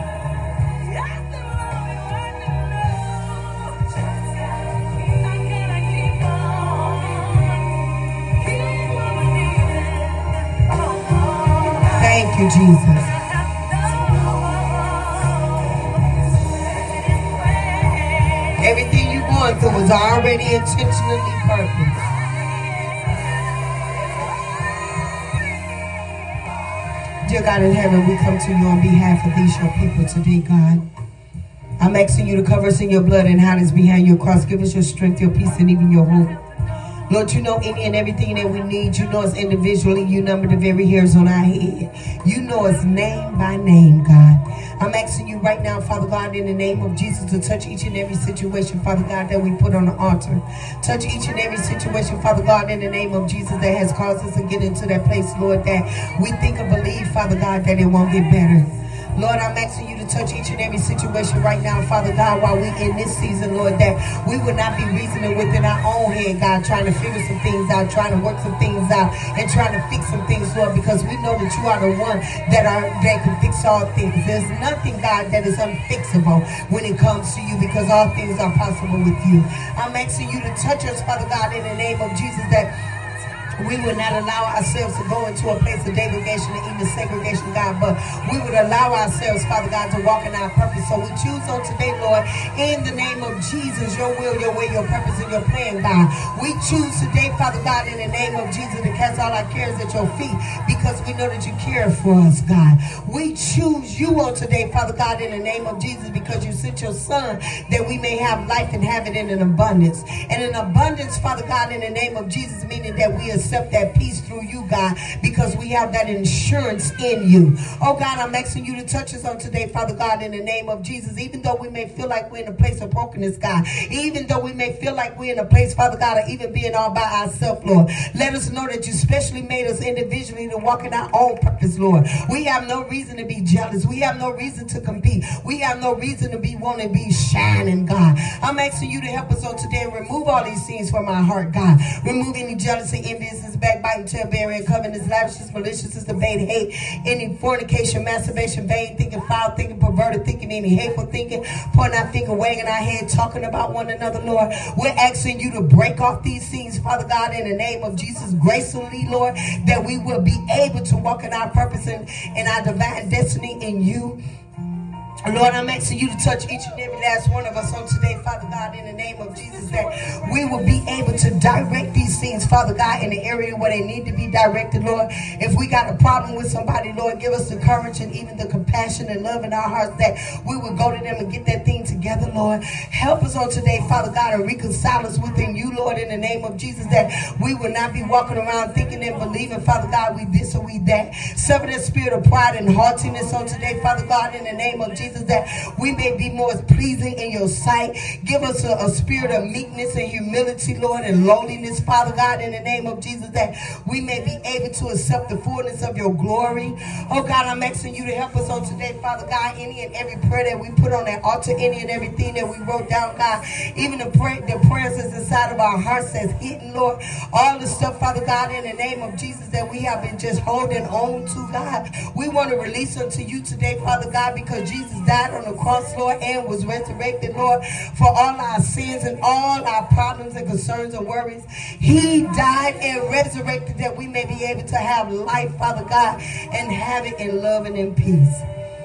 Thank you, Jesus. Everything you're going through was already intentionally purposed. Dear God in heaven, we come to you on behalf of these your people today, God. I'm asking you to cover us in your blood and hide us behind your cross. Give us your strength, your peace, and even your hope. Lord, you know any and everything that we need. You know us individually. You number the very hairs on our head. You know us name by name, God. I'm asking you right now, Father God, in the name of Jesus, to touch each and every situation, Father God, that we put on the altar. Touch each and every situation, Father God, in the name of Jesus, that has caused us to get into that place, Lord, that we think and believe, Father God, that it won't get better. Lord, I'm asking you to touch each and every situation right now, Father God, while we in this season, Lord, that we will not be reasoning within our own head, God, trying to figure some things out, trying to work some things out, and trying to fix some things, Lord, because we know that you are the one that can fix all things. There's nothing, God, that is unfixable when it comes to you, because all things are possible with you. I'm asking you to touch us, Father God, in the name of Jesus, that we would not allow ourselves to go into a place of degradation and even segregation, God, but we would allow ourselves, Father God, to walk in our purpose. So we choose on today, Lord, in the name of Jesus, your will, your way, your purpose, and your plan, God. We choose today, Father God, in the name of Jesus, to cast all our cares at your feet, because we know that you care for us, God. We choose you on today, Father God, in the name of Jesus, because you sent your Son that we may have life and have it in an abundance. And an abundance, Father God, in the name of Jesus, meaning that we accept that peace through you, God, because we have that insurance in you. Oh God, I'm asking you to touch us on today, Father God, in the name of Jesus. Even though we may feel like we're in a place of brokenness, God, even though we may feel like we're in a place, Father God, of even being all by ourselves, Lord, let us know that you specially made us individually to walk in our own purpose, Lord. We have no reason to be jealous. We have no reason to compete. We have no reason to be wanting to be shining, God. I'm asking you to help us on today and remove all these things from our heart, God. Remove any jealousy, envy, backbiting, tailbearing, covetousness, lavishness, maliciousness, debate, hate, any fornication, masturbation, vain thinking, foul thinking, perverted thinking, any hateful thinking, pointing our finger, wagging our head, talking about one another, Lord. We're asking you to break off these things, Father God, in the name of Jesus, gracefully, Lord, that we will be able to walk in our purpose and our divine destiny in you. Lord, I'm asking you to touch each and every last one of us on today, Father God, in the name of Jesus, that we will be able to direct these things, Father God, in the area where they need to be directed, Lord. If we got a problem with somebody, Lord, give us the courage and even the compassion and love in our hearts that we would go to them and get that thing together, Lord. Help us on today, Father God, and reconcile us within you, Lord, in the name of Jesus, that we will not be walking around thinking and believing, Father God, we this or we that. Sever that spirit of pride and haughtiness on today, Father God, in the name of Jesus, that we may be more pleasing in your sight. Give us a spirit of meekness and humility, Lord, and lowliness, Father God, in the name of Jesus, that we may be able to accept the fullness of your glory. Oh God, I'm asking you to help us on today, Father God, any and every prayer that we put on that altar, any and everything that we wrote down, God, even the prayers that's inside of our hearts that's hidden, Lord, all the stuff, Father God, in the name of Jesus, that we have been just holding on to, God, we want to release unto you today, Father God, because Jesus died on the cross, Lord, and was resurrected, Lord, for all our sins and all our problems and concerns and worries. He died and resurrected that we may be able to have life, Father God, and have it in love and in peace.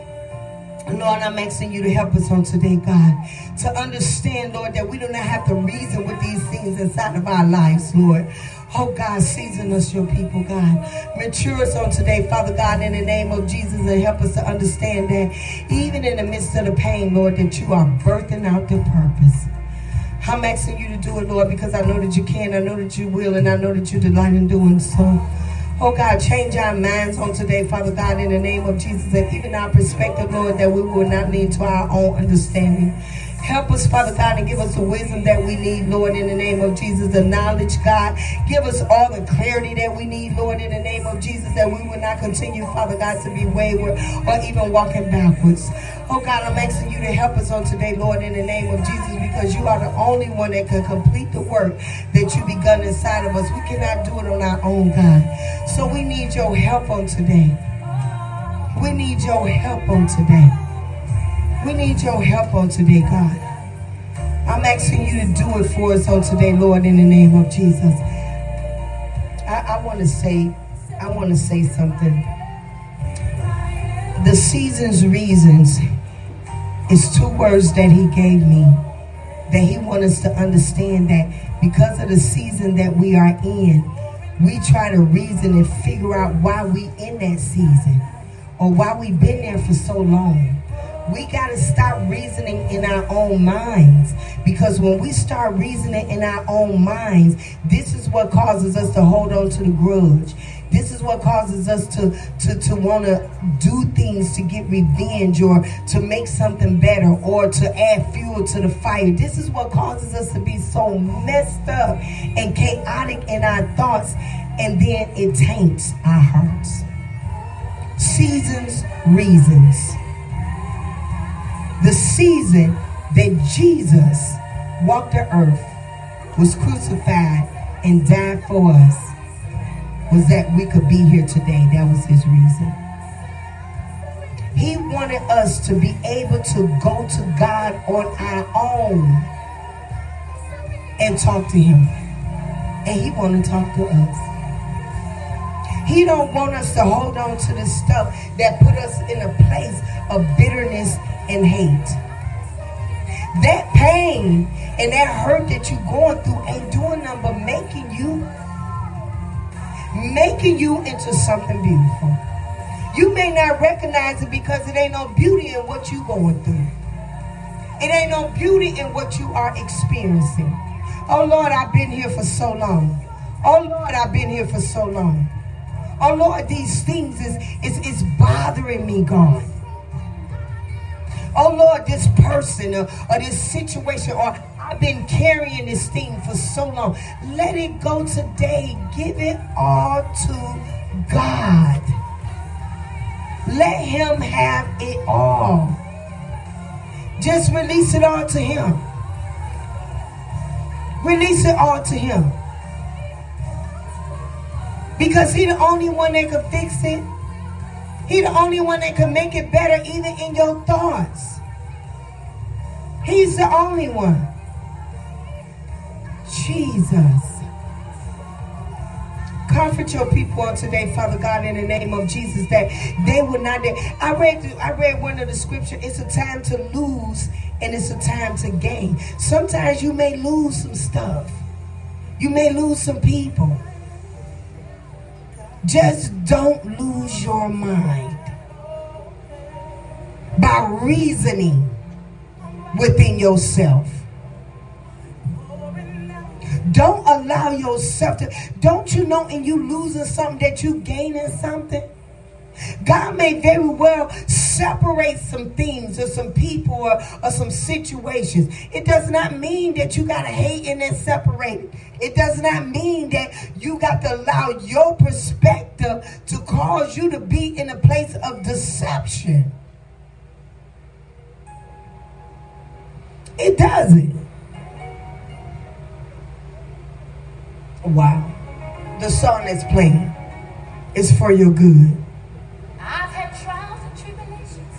Lord, I'm asking you to help us on today, God, to understand, Lord, that we do not have to reason with these things inside of our lives, Lord. Oh, God, season us, your people, God. Mature us on today, Father God, in the name of Jesus, and help us to understand that even in the midst of the pain, Lord, that you are birthing out the purpose. I'm asking you to do it, Lord, because I know that you can, I know that you will, and I know that you delight in doing so. Oh, God, change our minds on today, Father God, in the name of Jesus, and even our perspective, Lord, that we will not lean to our own understanding. Help us, Father God, and give us the wisdom that we need, Lord, in the name of Jesus, the knowledge, God. Give us all the clarity that we need, Lord, in the name of Jesus, that we will not continue, Father God, to be wayward or even walking backwards. Oh, God, I'm asking you to help us on today, Lord, in the name of Jesus, because you are the only one that can complete the work that you begun inside of us. We cannot do it on our own, God. So we need your help on today. We need your help on today. We need your help on today, God. I'm asking you to do it for us on today, Lord, in the name of Jesus. I want to say something. The season's reasons is two words that he gave me, that he wants us to understand that because of the season that we are in, we try to reason and figure out why we in that season or why we've been there for so long. We got to stop reasoning in our own minds, because when we start reasoning in our own minds, this is what causes us to hold on to the grudge. This is what causes us to want to do things to get revenge, or to make something better, or to add fuel to the fire. This is what causes us to be so messed up and chaotic in our thoughts, and then it taints our hearts. Seasons, reasons. The season that Jesus walked the earth, was crucified, and died for us, was that we could be here today. That was his reason. He wanted us to be able to go to God on our own and talk to him. And he wanted to talk to us. He don't want us to hold on to the stuff that put us in a place of bitterness and hate. That pain and that hurt that you're going through ain't doing nothing but making you into something beautiful. You may not recognize it because it ain't no beauty in what you're going through. It ain't no beauty in what you are experiencing. Oh Lord, I've been here for so long. Oh Lord, I've been here for so long. Oh Lord, these things is bothering me, God. Oh Lord, this person or this situation, or I've been carrying this thing for so long. Let it go today. Give it all to God. Let him have it all. Just release it all to him. Release it all to him. Because he's the only one that can fix it. He's the only one that can make it better even in your thoughts. He's the only one. Jesus. Comfort your people on today, Father God, in the name of Jesus, that they will not. I read one of the scripture. It's a time to lose and it's a time to gain. Sometimes you may lose some stuff. You may lose some people. Just don't lose your mind by reasoning within yourself. Don't allow yourself to. Don't you know in you losing something that you gaining something? God may very well separate some things or some people or some situations. It does not mean that you got to hate and then separate it. It does not mean that you got to allow your perspective to cause you to be in a place of deception. It doesn't. Wow. The song that's playing is for your good. I've had trials and tribulations,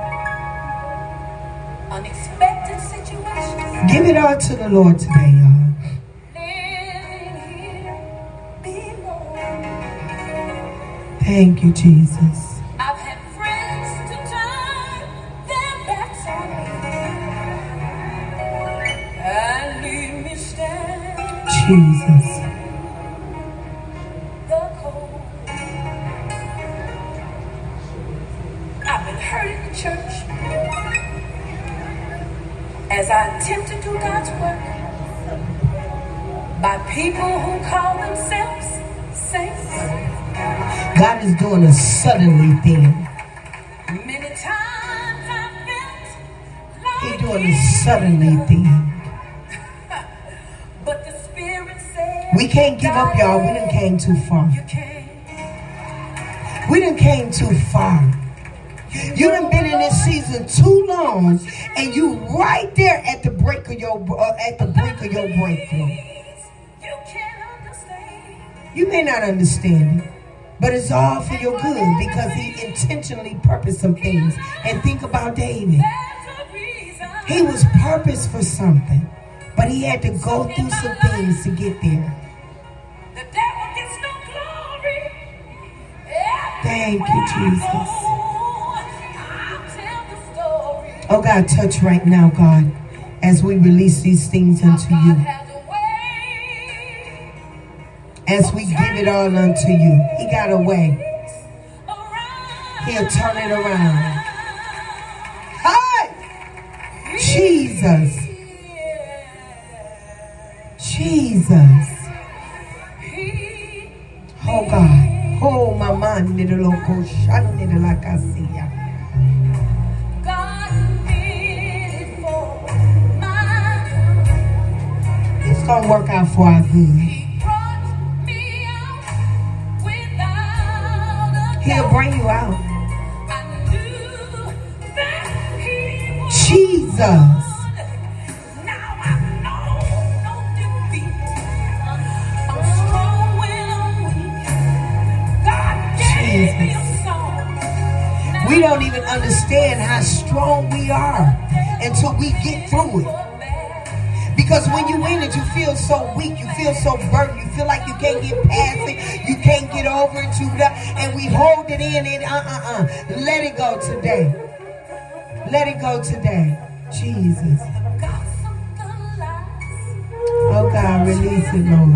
unexpected situations. Give it all to the Lord today, y'all. Living here below. Thank you, Jesus. I've had friends to turn their backs on me and leave me standing. Jesus. I've been hurt in the church as I attempt to do God's work by people who call themselves saints. God is doing a suddenly thing. Many times I felt like He's doing a suddenly thing. But the Spirit said, we can't give up, y'all. We done came too far. You can't. We done came too far. You done been in this season too long, and you right there at the brink of your breakthrough. You can't understand. You may not understand it, but it's all for your good because he intentionally purposed some things. And think about David. He was purposed for something, but he had to go through some things to get there. The devil gets no glory. Thank you, Jesus. Oh God, touch right now, God, as we release these things unto you. As we give it all unto you. He got a way. He'll turn it around. Jesus. Jesus. Oh God. Oh my man did a local shot did like I see ya. It's gonna work out for our good. He'll bring you out. Jesus. We don't even understand how strong we are until we get through it. Because when you in it, you feel so weak, you feel so burdened, you feel like you can't get past it, you can't get over it, and we hold it in and let it go today. Let it go today. Jesus. Oh God, release it, Lord.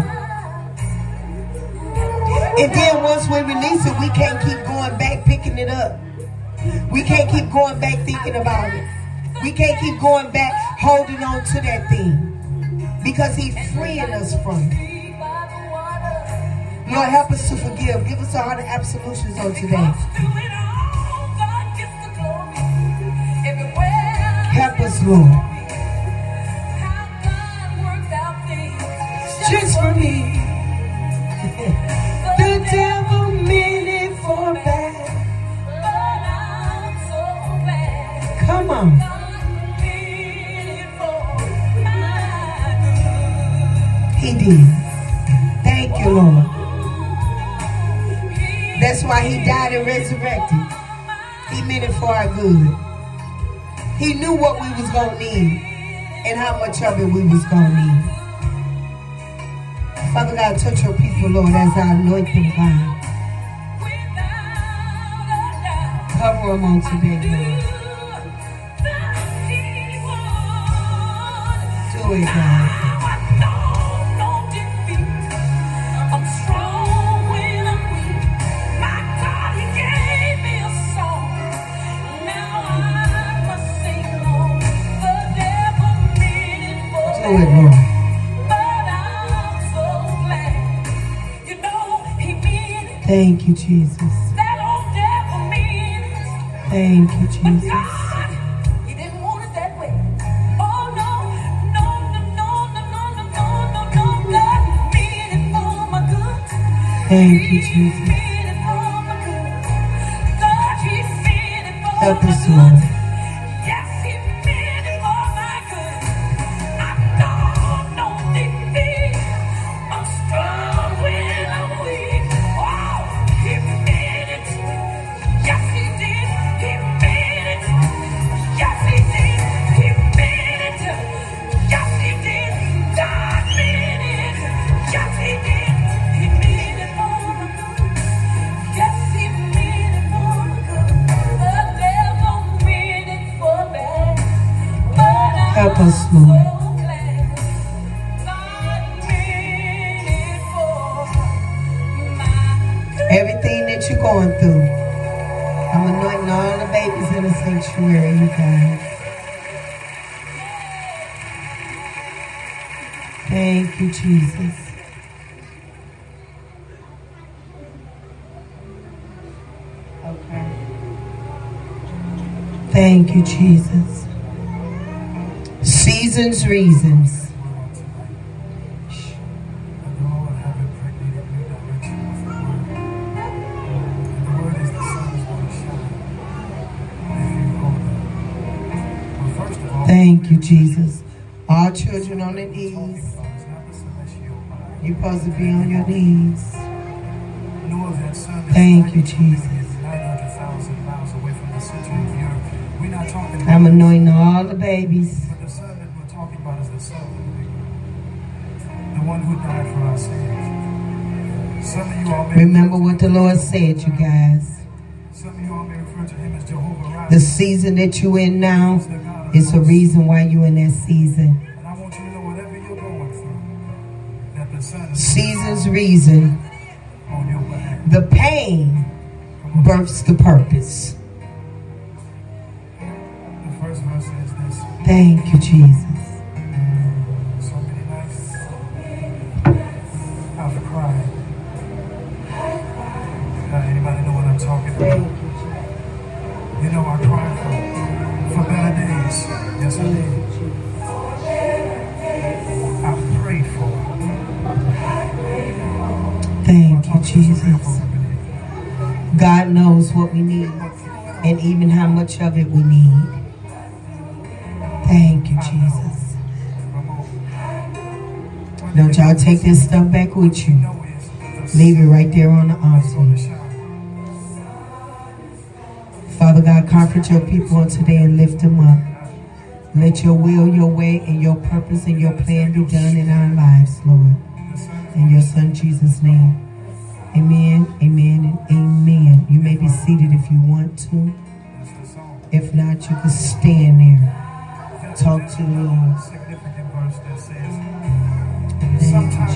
And then once we release it, we can't keep going back picking it up. We can't keep going back thinking about it. We can't keep going back holding on to that thing. Because He's freeing us from it. Lord, help us to forgive. Give us a heart of absolutions on today. Help us, Lord. Just for me. The devil meant it for bad. Come on. He did. Thank you, Lord. That's why He died and resurrected. He meant it for our good. He knew what we was going to need and how much of it we was going to need. Father God, touch your people, Lord, as I anoint them, God. Cover them on today, Lord. Do it, God. Do it, Lord. Thank you, Jesus. Thank you, Jesus. He didn't want it that way. Oh no, no, no, no, no, no, no, no, no, no. God meant it for my good. Thank you, Jesus. Help us, Lord. Yes, He meant it for my good. I'm strong, no defeat. I'm strong when I'm weak. Oh, He meant it. Yes, He did. He meant it. Yes, He did. He meant it. Yes, He did. God meant it. Yes, He did. He meant it for my good. Yes, He meant it for my good. The devil meant it for bad. But Help I'm us, Lord. so glad God meant it for my good. Everything that you're going through, I'm anointing all the babies in the sanctuary, you guys. Thank you, Jesus. Okay. Thank you, Jesus. Seasons, reasons. Thank you, Jesus. All children on their knees. You're supposed to be on your knees. Thank you, Jesus. I'm anointing all the babies. But the son that we're talking about is the son of the one who died for our sins. Some of you all may Remember what the Lord said, you guys. some of you all may refer to him as Jehovah Rapha. The season that you're in now is the reason why you're in that season. And I want you to know whatever you're going through, that the son is Season's reason. on your behalf. The pain births the purpose. The first verse is this. Thank you, Jesus. So many nights I've cried. Anybody know what I'm talking about? Thank you, Jesus. You know, I cried for better days. Yes, I did. I prayed for. Thank you, Jesus. God knows what we need and even how much of it we need. Thank you, Jesus. Don't y'all take this stuff back with you. Leave it right there on the altar. Father God, comfort your people on today and lift them up. Let your will, your way, and your purpose and your plan be done in our lives, Lord. In your Son Jesus' name. Amen, amen, and amen. You may be seated if you want to. If not, you can stand there. Talk to the Lord. Significant verse that says,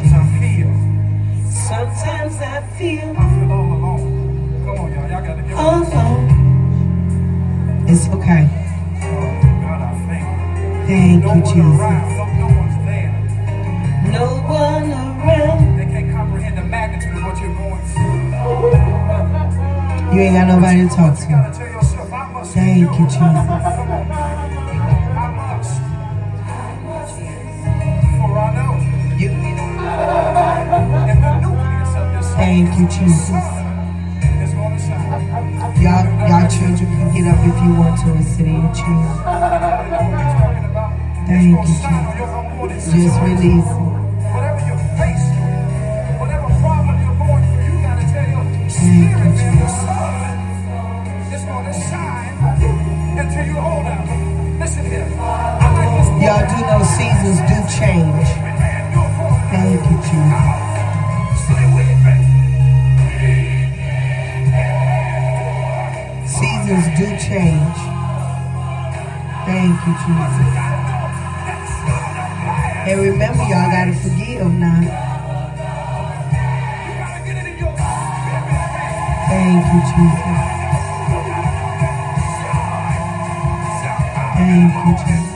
sometimes I feel all alone. Come on, y'all gotta give all alone. It's okay. God, I thank you. Thank No you, one Jesus. around, no one's there. No one around. They can't comprehend the magnitude of what you're going through. You ain't got nobody to talk You to. gotta tell yourself, I must. Thank you, Jesus. Come on. I must. For I know. You, And the nucleus of this thank you, Jesus. is going to shine. Y'all children can get up if you want to and sit in your chair. You know what we're talking about? Thank It's you, gonna shine on your unwanted Just situation. release it. Whatever you're faced with, whatever problem you're going through, you gotta tell your Thank spirit, you, man, the Jesus. sun is gonna shine until you hold out. Listen here. I like this. Y'all do know seasons do change. Man, you're going Thank you, Jesus. stay with me. Seasons do change. Thank you, Jesus. And remember, y'all gotta forgive now. Thank you, Jesus. Thank you, Jesus.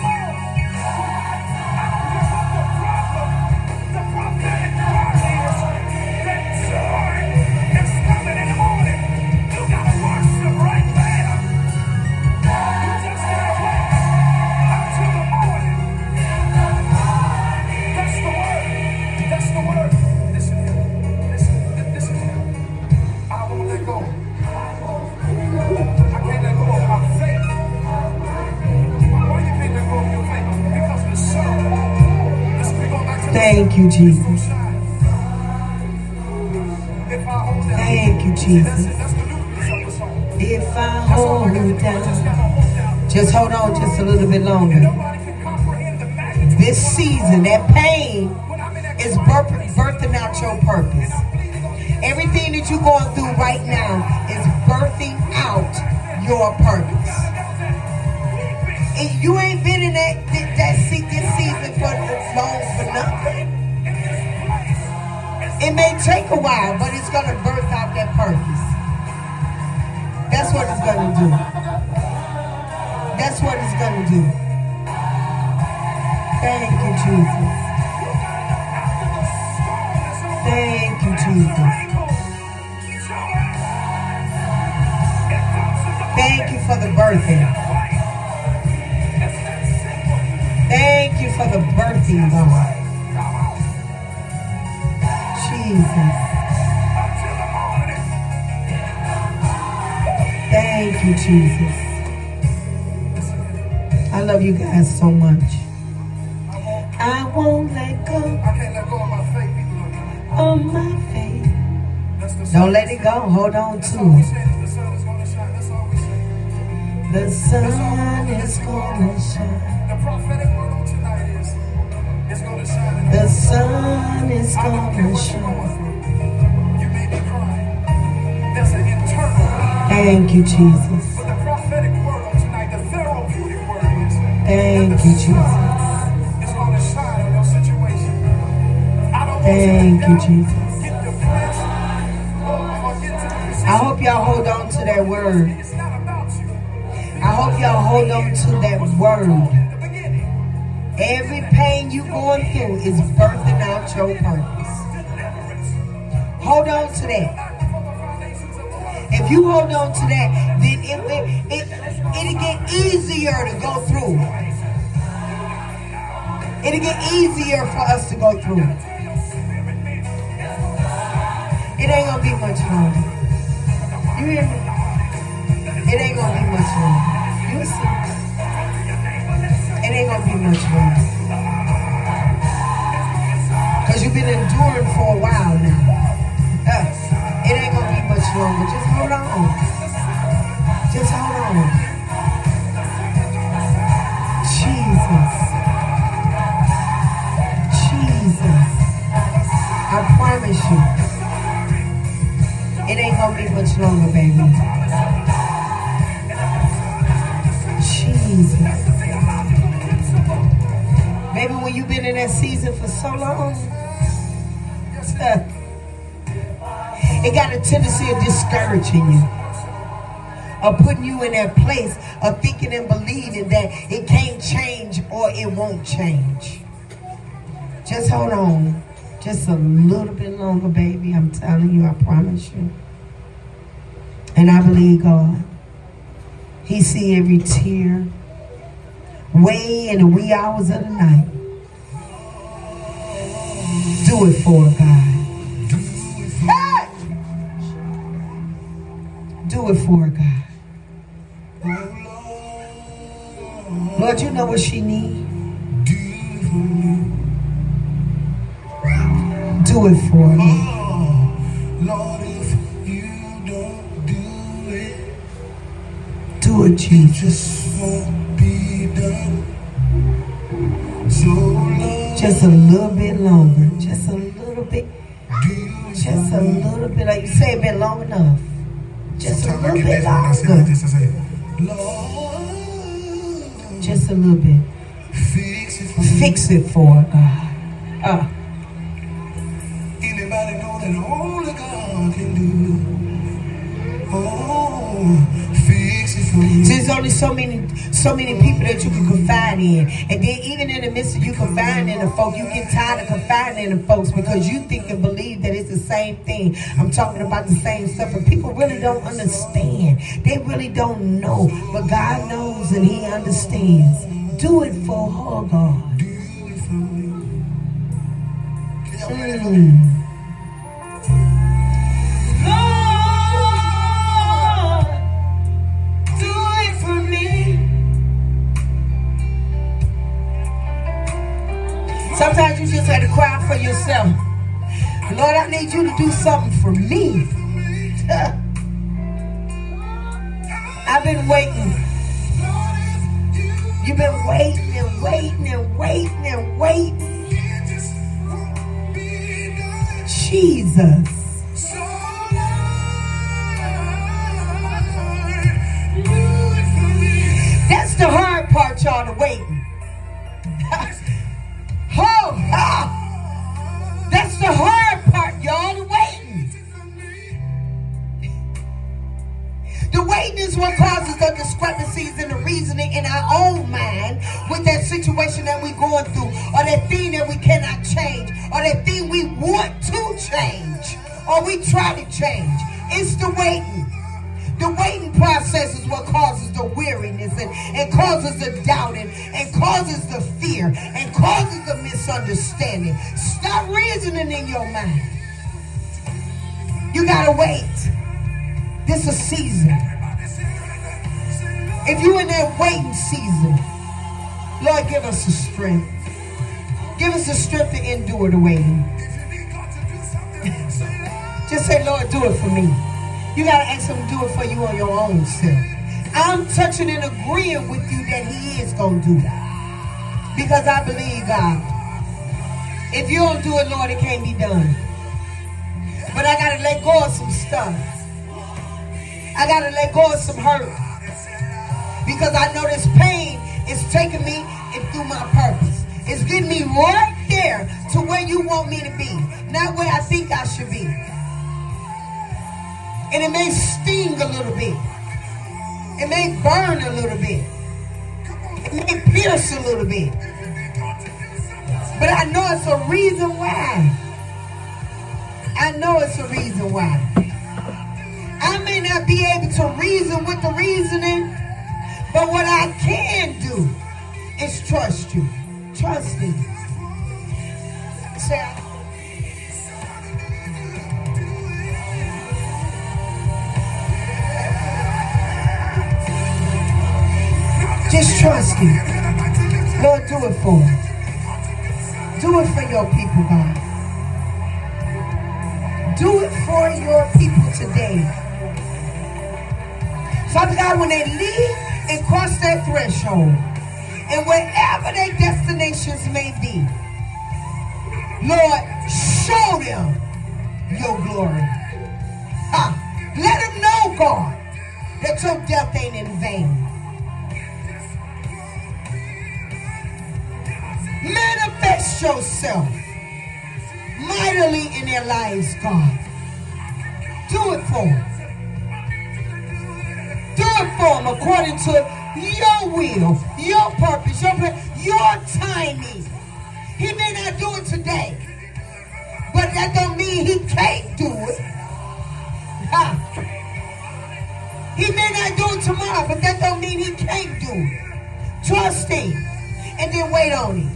Thank you, Jesus. Thank you, Jesus. If I hold down, just hold on just a little bit longer. This season, that pain is birthing out your purpose. Everything that you're going through right now is birthing out your purpose. And you ain't been in this season for long for nothing. It may take a while, but it's going to birth out that purpose. That's what it's going to do. That's what it's going to do. Thank you, Jesus. Thank you, Jesus. Thank you for the birthing. Thank you for the birthing, God. Jesus. Thank you, Jesus. I love you guys so much. I won't let go. I can't let go of my faith. People are of my faith. Don't let it go. Hold on to it. The sun is going to shine. That's all we say. The sun is going to shine. The prophetic word on tonight is it's going to shine. The sun is I don't care going to what you're going shine. through. You may be crying. There's an internal. Thank you, Jesus. But the prophetic word on tonight, the therapeutic word is Thank that you, the Jesus. sun is going to shine on your situation. I don't Thank you, want you to Jesus. get depressed or get to the position. I hope y'all hold on to that word. It's not about you. I hope y'all hold on to that word. Every pain you going through is birthing out your purpose. Hold on to that. If you hold on to that, then it'll get easier to go through. It'll get easier for us to go through. It ain't gonna be much longer. You hear me? It ain't gonna be much longer. You'll see. It ain't gonna be much longer. Because you've been enduring for a while now. It ain't gonna be much longer. Just hold on. Just hold on. Jesus. Jesus. I promise you. It ain't gonna be much longer, baby. Jesus. Maybe when you've been in that season for so long, it got a tendency of discouraging you, of putting you in that place of thinking and believing that it can't change or it won't change. Just hold on. Just a little bit longer, baby. I'm telling you, I promise you. And I believe God. He see every tear. Way in the wee hours of the night. Do it for God. Hey! Do it for God. Lord, you know what she needs. Do it for her. Lord, if you don't do it, do it, Jesus. Won't be done. So Lord, just a little bit longer. Just a little bit. Just a little bit. Like you say, it been long enough. Just a little bit longer. Just a little bit. Fix it for God. Anybody know that only God can do? Oh, fix it for me. There's only so many people that you can confide in. And then even in the midst of you confiding in the folk, you get tired of confiding in the folks because you think and believe that it's the same thing. I'm talking about the same stuff, but people really don't understand. They really don't know. But God knows and He understands. Do it for her, God. Do it for me. Lord, do it for me. Sometimes you just have to cry for yourself. Lord, I need you to do something for me. I've been waiting. You've been waiting and waiting and waiting and waiting. Jesus. That's the hard part, y'all, the waiting. That's the hard part, y'all, the waiting. The waiting is what causes the discrepancies in the reasoning in our own mind with that situation that we're going through, or that thing that we cannot change, or that thing we want to change, or we try to change. It's the waiting. The waiting process is what causes the weariness and causes the doubting and causes the fear and causes the misunderstanding. Stop reasoning in your mind. You gotta wait. This is a season. If you're in that waiting season, Lord, give us the strength. Give us the strength to endure the waiting. Just say, Lord, do it for me. You got to ask him to do it for you on your own self. I'm touching and agreeing with you that he is going to do that. Because I believe God. If you don't do it, Lord, it can't be done. But I got to let go of some stuff. I got to let go of some hurt. Because I know this pain is taking me through my purpose. It's getting me right there to where you want me to be. Not where I think I should be. And it may sting a little bit. It may burn a little bit. It may pierce a little bit. But I know it's a reason why. I know it's a reason why. I may not be able to reason with the reasoning, but what I can do is trust you. Trust me. Say, just trust me. Lord, do it for me. Do it for your people, God. Do it for your people today. Father God, when they leave and cross that threshold, and wherever their destinations may be, Lord, show them your glory. Let them know, God, that your death ain't in vain. Manifest yourself mightily in their lives, God. Do it for them. Do it for them according to your will, your purpose, your timing. He may not do it today, but that don't mean he can't do it. He may not do it tomorrow, but that don't mean he can't do it. Trust him and then wait on him.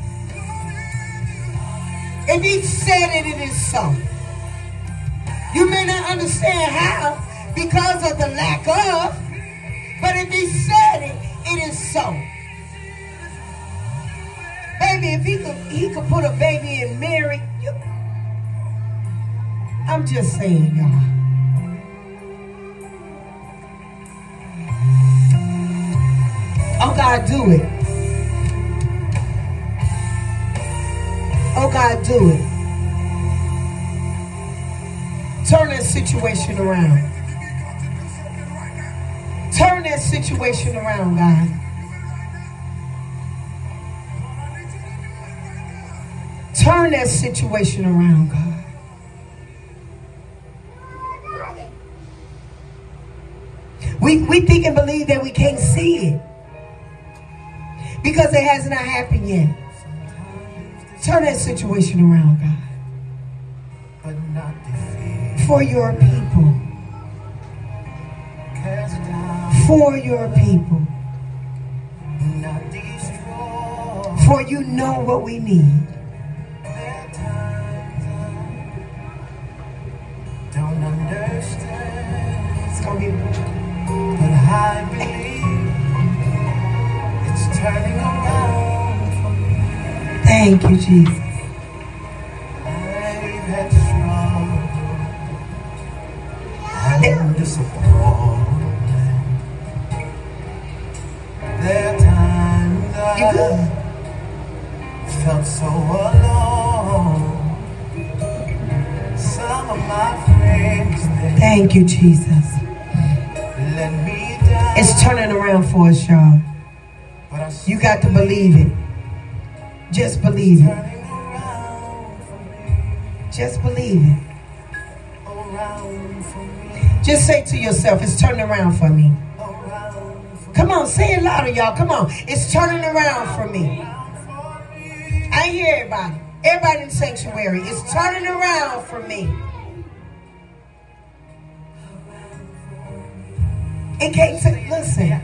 If he said it, it is so. You may not understand how because of the lack of, but if he said it, it is so. Baby, if he could put a baby in Mary, I'm just saying, y'all. Oh, God, do it. Oh, God, do it. Turn that situation around. Turn that situation around, God. Turn that situation around, God. We think and believe that we can't see it because it has not happened yet. Turn that situation around, God. For your people. For your people. For you know what we need. Don't understand. It's going to be but I believe it's turning around for me. Thank you, Jesus. I've had struggle and disappointment. There are times I felt so alone. Some of my friends, thank you, Jesus. Let me down. It's turning around for us, y'all. You got to believe it. Just believe it. Just believe it. Just say to yourself, it's turning around for me. Come on, say it louder, y'all. Come on. It's turning around for me. I hear everybody. Everybody in the sanctuary. It's turning around for me. In case, listen.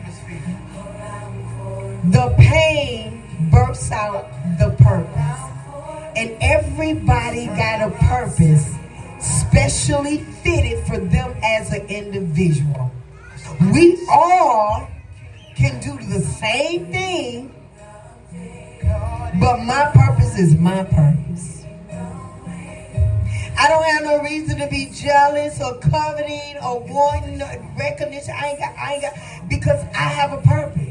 The pain bursts out the purpose. And everybody got a purpose specially fitted for them as an individual. We all can do the same thing, but my purpose is my purpose. I don't have no reason to be jealous or coveting or wanting recognition. I ain't got, because I have a purpose.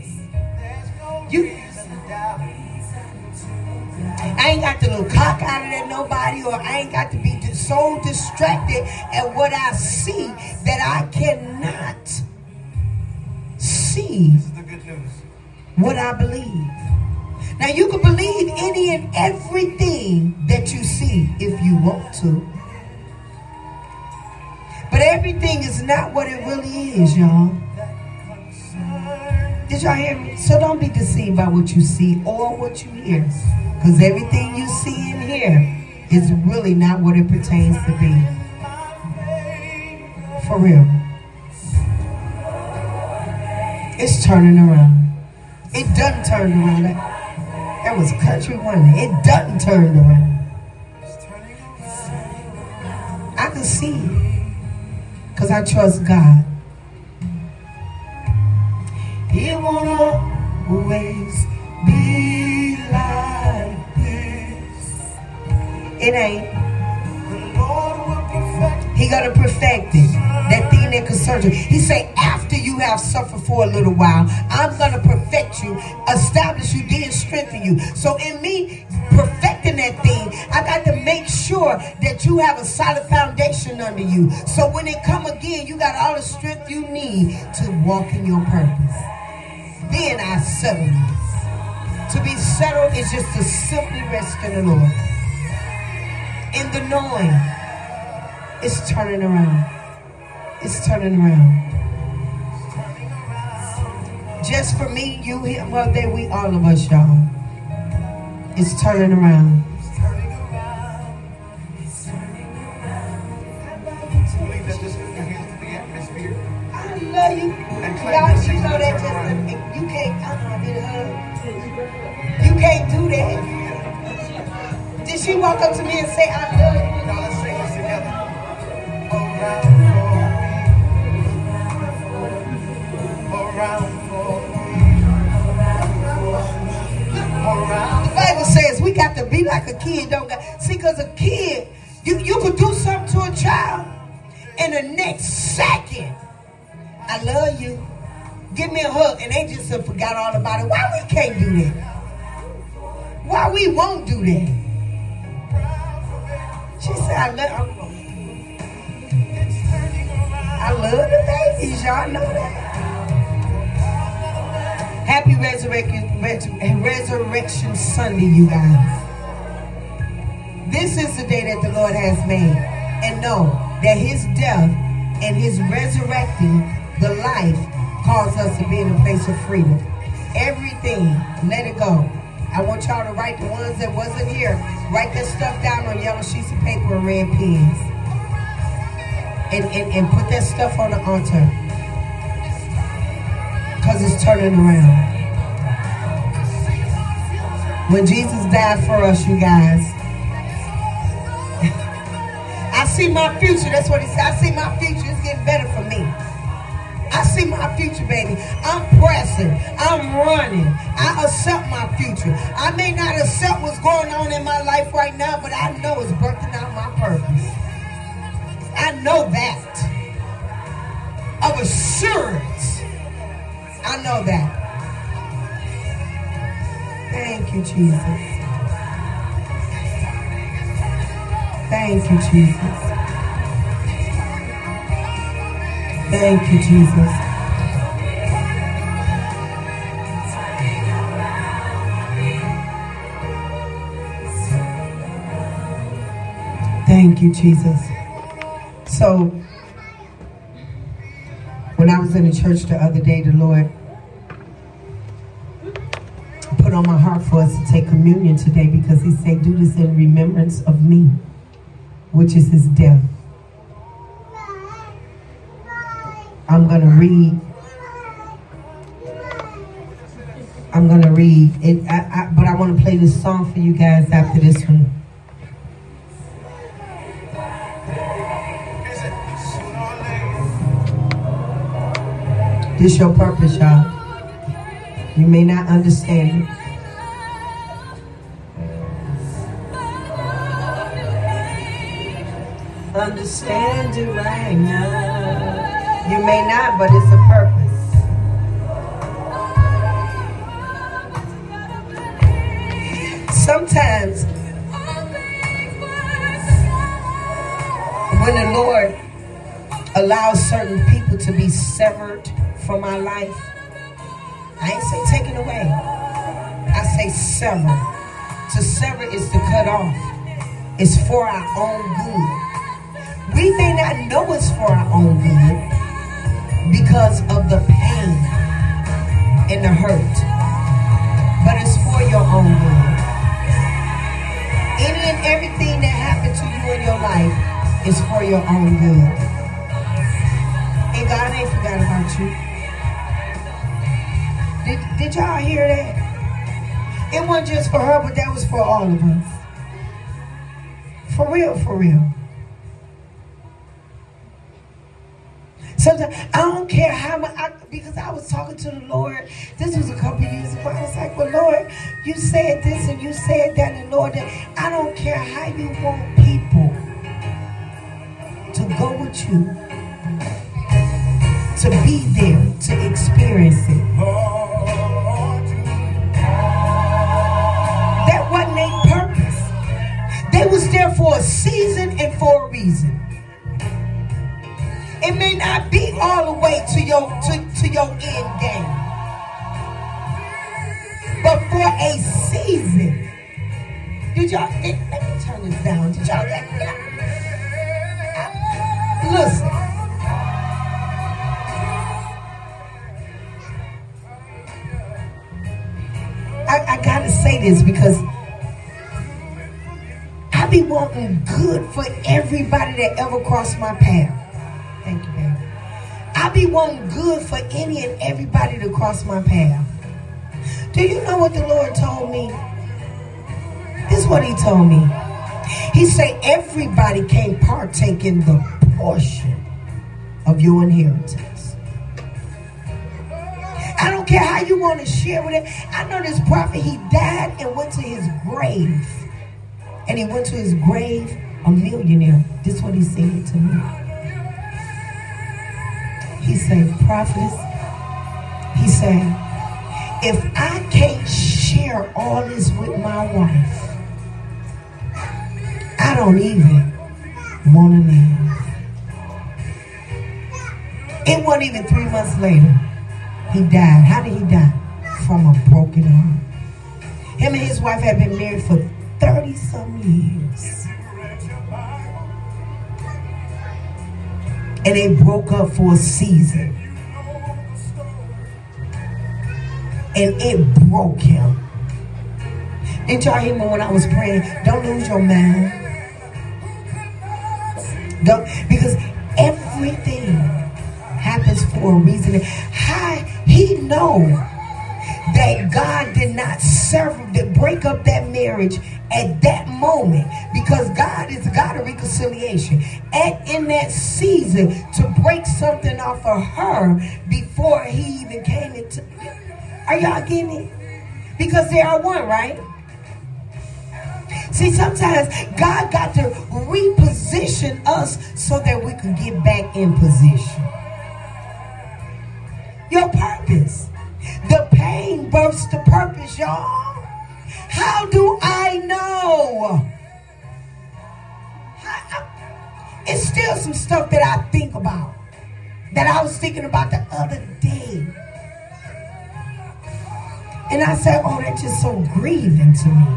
I ain't got to look cock out at nobody, or I ain't got to be so distracted at what I see that I cannot see what I believe. Now you can believe any and everything that you see if you want to. But everything is not what it really is, y'all. Did y'all hear me? So don't be deceived by what you see or what you hear. Because everything you see and hear is really not what it pertains to be. For real. It's turning around. It doesn't turn around. That was country one. It doesn't turn around. I can see it. Because I trust God. It won't always be like this. It ain't. The Lord will perfect. He got to perfect it. That thing that concerns you. He said, after you have suffered for a little while, I'm going to perfect you, establish you, then strengthen you. So in me perfecting that thing, I got to make sure that you have a solid foundation under you. So when it come again, you got all the strength you need to walk in your purpose. Then I settle you. To be settled is just to simply rest in the Lord. In the knowing, it's turning around. It's turning around. Just for me, you, him, well, there we, all of us, y'all. It's turning around. I love you. Y'all, you know that just, you can't, you can't do that. Did she walk up to me and say, I love you? No, let's sing this together. The Bible says we got to be like a kid, don't we? See, because a kid, you could do something to a child, and the next second, I love you. Give me a hug, and they just forgot all about it. Why we can't do that? Why we won't do that? She said, I love the babies. Y'all know that. Happy Resurrection Sunday, you guys. This is the day that the Lord has made. And know that his death and his resurrecting the life caused us to be in a place of freedom. Everything, let it go. I want y'all to write the ones that wasn't here. Write that stuff down on yellow sheets of paper and red pens. And put that stuff on the altar. Because it's turning around. When Jesus died for us, you guys, I see my future. That's what he said. I see my future. It's getting better for me. I see my future, baby. I'm pressing. I'm running. I accept my future. I may not accept what's going on in my life right now, but I know it's birthing out my purpose. I know that. Of assurance. I know that. Thank you, Jesus. Thank you, Jesus. Thank you, Jesus. Thank you, Jesus. So, when I was in the church the other day, the Lord put on my heart for us to take communion today because he said, do this in remembrance of me, which is his death. I'm going to read it, but I want to play this song for you guys after this one. This your purpose, y'all. You may not understand it. Understand it right now. You may not, but it's a purpose. Sometimes, when the Lord allows certain people to be severed from our life, I ain't say taken away. I say sever. To sever is to cut off. It's for our own good. We may not know it's for our own good because of the pain and the It's for your own good. And God ain't forgot about you. Did y'all hear that? It wasn't just for her, but that was for all of us. For real, for real. Sometimes I don't care how much, because I was talking to the Lord. This was a couple years ago. I was like, well, Lord, you said this and you said that, and Lord, I don't care how you want people to go with you, to be there, to experience it. That wasn't their purpose. They was there for a season and for a reason. It may not be all the way to your end game, but for a season. Did y'all? Let me turn this down. Did y'all? Listen. I gotta say this because I be wanting good for everybody that ever crossed my path. Thank you, baby. I be wanting good for any and everybody to cross my path. Do you know what the Lord told me? This is what he told me. He said everybody can partake in the portion of your inheritance. I don't care how you want to share with it. I know this prophet, he died and went to his grave. And he went to his grave a millionaire. This is what he said to me. He said, prophetess, he said, if I can't share all this with my wife, I don't even want to live. It wasn't even 3 months later. He died. How did he die? From a broken heart. Him and his wife had been married for 30-some years. And they broke up for a season. And it broke him. Didn't y'all hear me when I was praying? Don't lose your mind. Don't, because everything happens for a reason. How he know that God did not break up that marriage at that moment, because God is a God of reconciliation. And in that season, to break something off of her before he even came into. Are y'all getting it? Because they are one, right? See, sometimes God got to reposition us so that we can get back in position. Your purpose. The pain births the purpose, y'all. How do I know? It's still some stuff that I think about, that I was thinking about the other day. And I said, oh, that's just so grieving to me.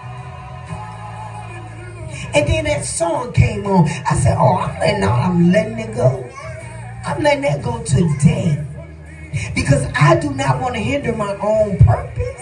And then that song came on. I said, oh, I'm letting it go. I'm letting that go today. Because I do not want to hinder my own purpose.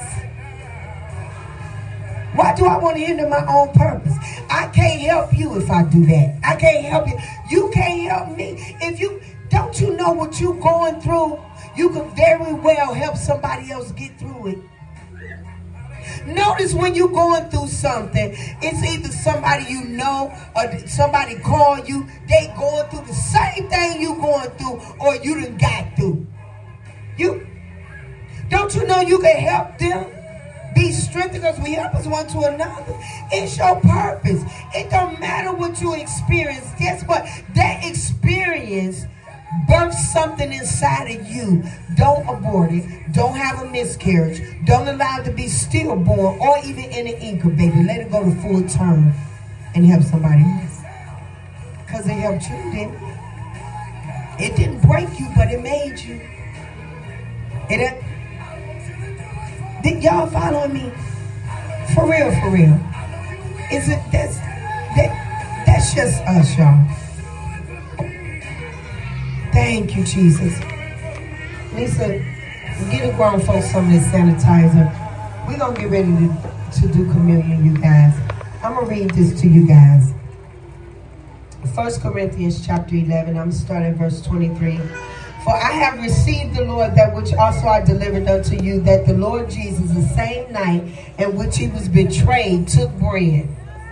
Why do I want to hinder my own purpose? I can't help you if I do that. I can't help you. You can't help me. If you don't you know what you're going through, you can very well help somebody else get through it. Notice when you're going through something, it's either somebody you know or somebody call you, they going through the same thing you going through or you done got through. Don't you know you can help them be strengthened, because we help us one to another? It's your purpose. It don't matter what you experience. Guess what? That experience birth something inside of you. Don't abort it. Don't have a miscarriage. Don't allow it to be stillborn or even in an incubator. Let it go to full term and help somebody else. Because it helped you, didn't it? It didn't break you, but it made you. Did y'all following me? For real, for real. Is it that's just us, y'all. Thank you, Jesus. Lisa, get the grown folks some of this sanitizer. We're going to get ready to do communion, you guys. I'm going to read this to you guys. 1 Corinthians chapter 11. I'm starting verse 23. For I have received the Lord that which also I delivered unto you, that the Lord Jesus, the same night in which he was betrayed, took bread.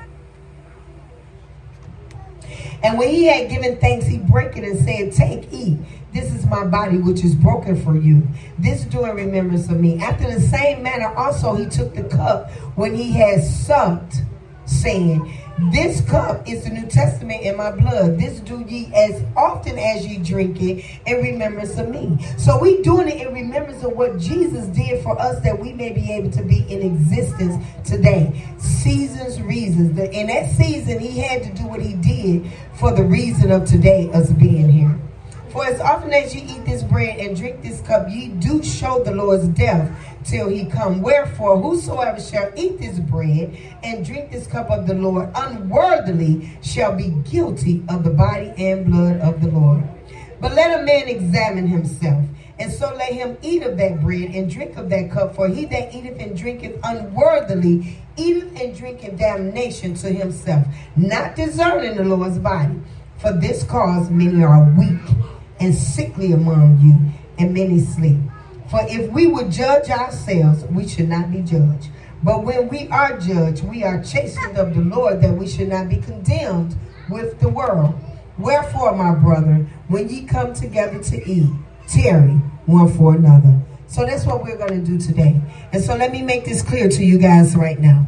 And when he had given thanks, he brake it and said, Take, eat. This is my body, which is broken for you. This do in remembrance of me. After the same manner also he took the cup when he had supped, saying, This cup is the New Testament in my blood. This do ye as often as ye drink it in remembrance of me. So we doing it in remembrance of what Jesus did for us, that we may be able to be in existence today. Seasons, reasons. In that season, he had to do what he did for the reason of today, us being here. For as often as ye eat this bread and drink this cup, ye do show the Lord's death till he come. Wherefore, whosoever shall eat this bread and drink this cup of the Lord unworthily shall be guilty of the body and blood of the Lord. But let a man examine himself, and so let him eat of that bread and drink of that cup. For he that eateth and drinketh unworthily eateth and drinketh damnation to himself, not discerning the Lord's body. For this cause many are weak and sickly among you, and many sleep. For if we would judge ourselves, we should not be judged. But when we are judged, we are chastened of the Lord, that we should not be condemned with the world. Wherefore, my brethren, when ye come together to eat, tarry one for another. So that's what we're going to do today. And so let me make this clear to you guys right now.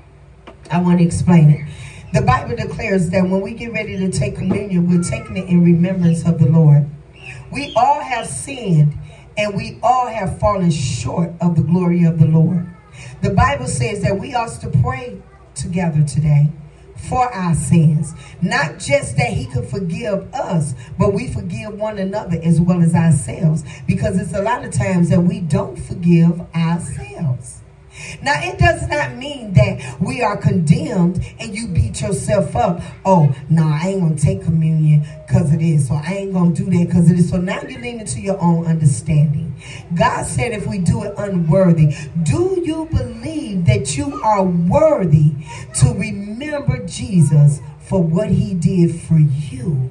I want to explain it. The Bible declares that when we get ready to take communion, we're taking it in remembrance of the Lord. We all have sinned, and we all have fallen short of the glory of the Lord. The Bible says that we ought to pray together today for our sins. Not just that he could forgive us, but we forgive one another as well as ourselves. Because it's a lot of times that we don't forgive ourselves. Now, it does not mean that we are condemned and you beat yourself up. Oh, no, I ain't going to take communion because of this. Or I ain't going to do that because of this. So now you lean into your own understanding. God said if we do it unworthy, do you believe that you are worthy to remember Jesus for what he did for you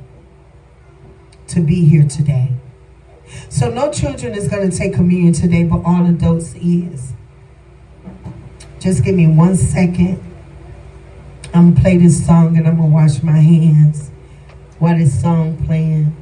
to be here today? So no children is going to take communion today, but all adults is. Just give me 1 second. I'm going to play this song and I'm going to wash my hands while this song playing.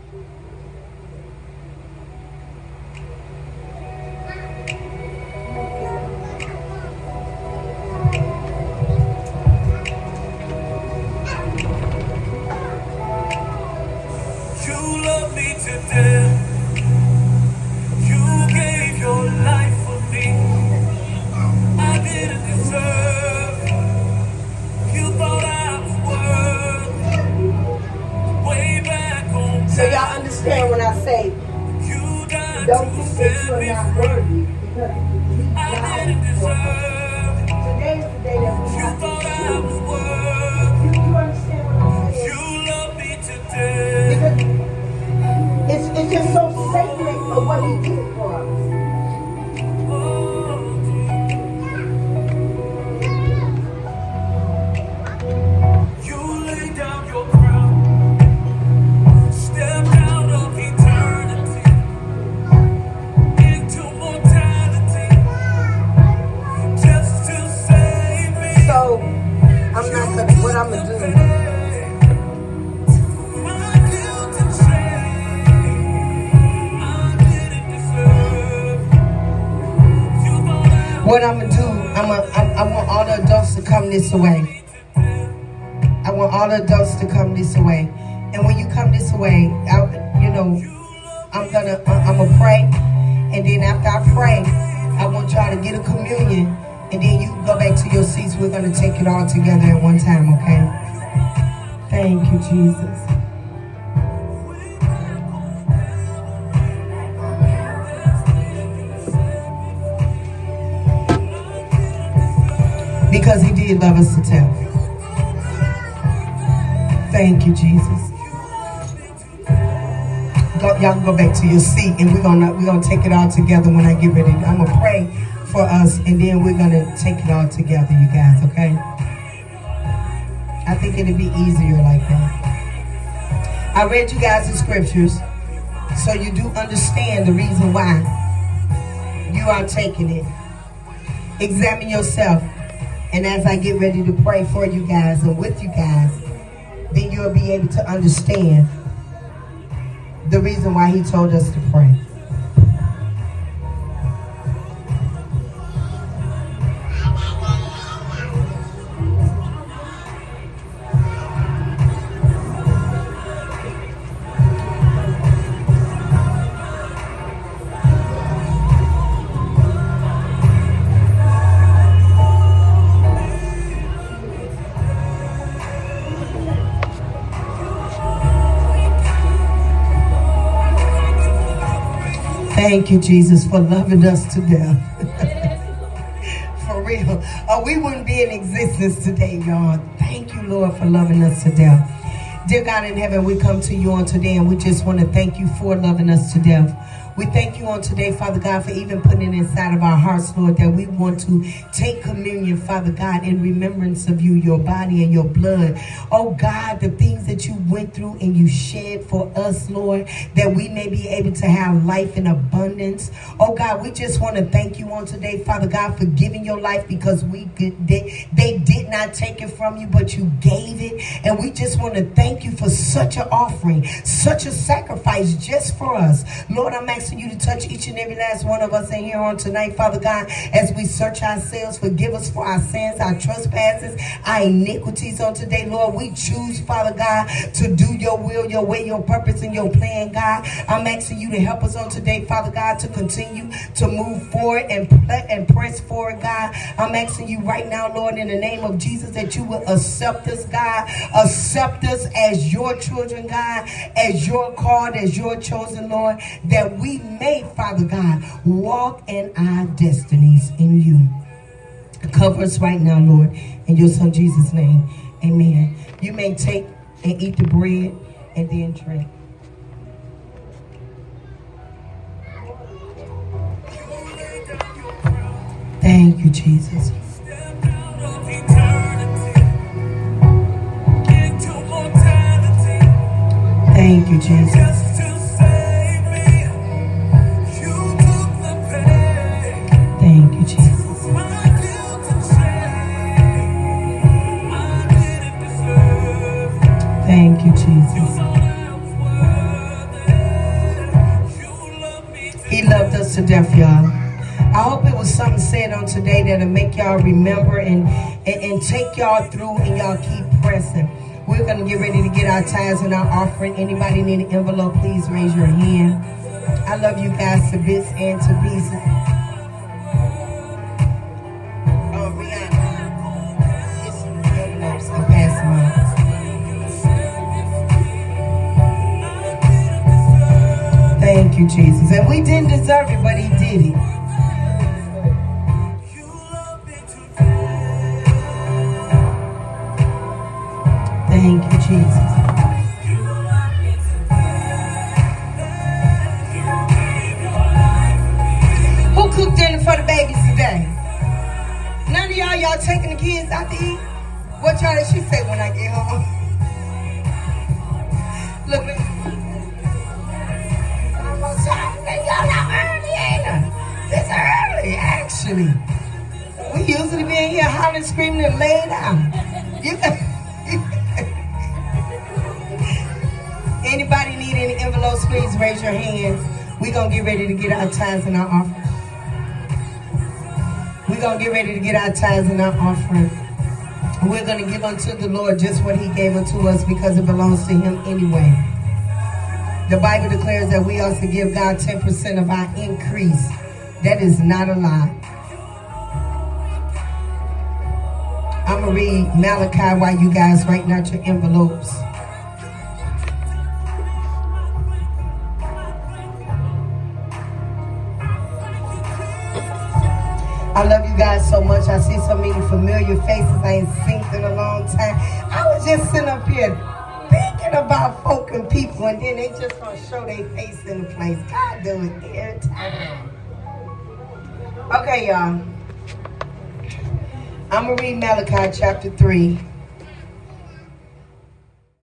You love me to death. You gave your life for me. I didn't deserve. You thought I was worth. Way back home. So y'all understand when I say, you died don't to think that set you me are not free. worthy, because he I died didn't for us. deserve. Today is the day that we You have thought to I was choose. worth. You understand what I'm saying? You love me to death. Because it's just so sacred of what he did for us. You lay down your crown, step out of eternity into mortality, just to save me. So I'm not gonna, what I'm gonna do, My guilt and shame, I didn't deserve. You thought what I'm gonna do, I want all the adults to come this way. I want all the adults to come this way. And when you come this way, I'm gonna pray. And then after I pray, I want y'all to get a communion. And then you can go back to your seats. We're gonna take it all together at one time, okay? Thank you, Jesus. Because he did love us to death. Thank you, Jesus. Y'all can go back to your seat, and we're gonna take it all together when I get ready. I'm gonna pray for us, and then we're gonna take it all together, you guys. Okay? I think it'll be easier like that. I read you guys the scriptures so you do understand the reason why you are taking it. Examine yourself. And as I get ready to pray for you guys and with you guys, then you'll be able to understand the reason why he told us to pray. Thank you, Jesus, for loving us to death. For real. We wouldn't be in existence today, y'all. Thank you, Lord, for loving us to death. Dear God in heaven, we come to you on today, and we just want to thank you for loving us to death. We thank you on today, Father God, for even putting it inside of our hearts, Lord, that we want to take communion, Father God, in remembrance of you, your body and your blood. Oh God, the things that you went through and you shed for us, Lord, that we may be able to have life in abundance. Oh God, we just want to thank you on today, Father God, for giving your life, because they did not take it from you, but you gave it. And we just want to thank you for such an offering, such a sacrifice just for us. Lord, I'm asking you to touch each and every last one of us in here on tonight, Father God, as we search ourselves. Forgive us for our sins, our trespasses, our iniquities on today, Lord. We choose, Father God, to do your will, your way, your purpose, and your plan, God. I'm asking you to help us on today, Father God, to continue to move forward and press forward, God. I'm asking you right now, Lord, in the name of Jesus, that you will accept us, God. Accept us as your children, God, as your called, as your chosen, Lord, that we may, Father God, walk in our destinies in you. Cover us right now, Lord, in your son Jesus' name. Amen. You may take and eat the bread and then drink. Thank you, Jesus. Thank you, Jesus. Thank you, Jesus. Thank you, Jesus. He loved us to death, y'all. I hope it was something said on today that'll make y'all remember and take y'all through, and y'all keep pressing. We're going to get ready to get our tithes and our offering. Anybody need an envelope, please raise your hand. I love you guys to bits and to pieces. Oh, Rihanna. Get some envelopes and pass them on. Thank you, Jesus. And we didn't deserve it, but he did it. Thank you, Jesus. Who cooked dinner for the babies today? None of y'all taking the kids out to eat? What y'all did she say when I get home? Look, almost Saturday, y'all not early, ain't it? It's early, actually. We usually be in here hollering, screaming, and laying down. You can. Anybody need any envelopes, please raise your hands. We're going to get ready to get our tithes and our offering. We're going to get ready to get our tithes and our offering. We're going to give unto the Lord just what he gave unto us, because it belongs to him anyway. The Bible declares that we ought to give God 10% of our increase. That is not a lie. I'm going to read Malachi while you guys writing out your envelopes. I love you guys so much. I see so many familiar faces I ain't seen in a long time. I was just sitting up here thinking about folk and people, and then they just gonna show their face in the place. God do it every time. Okay, y'all. I'm gonna read Malachi chapter 3.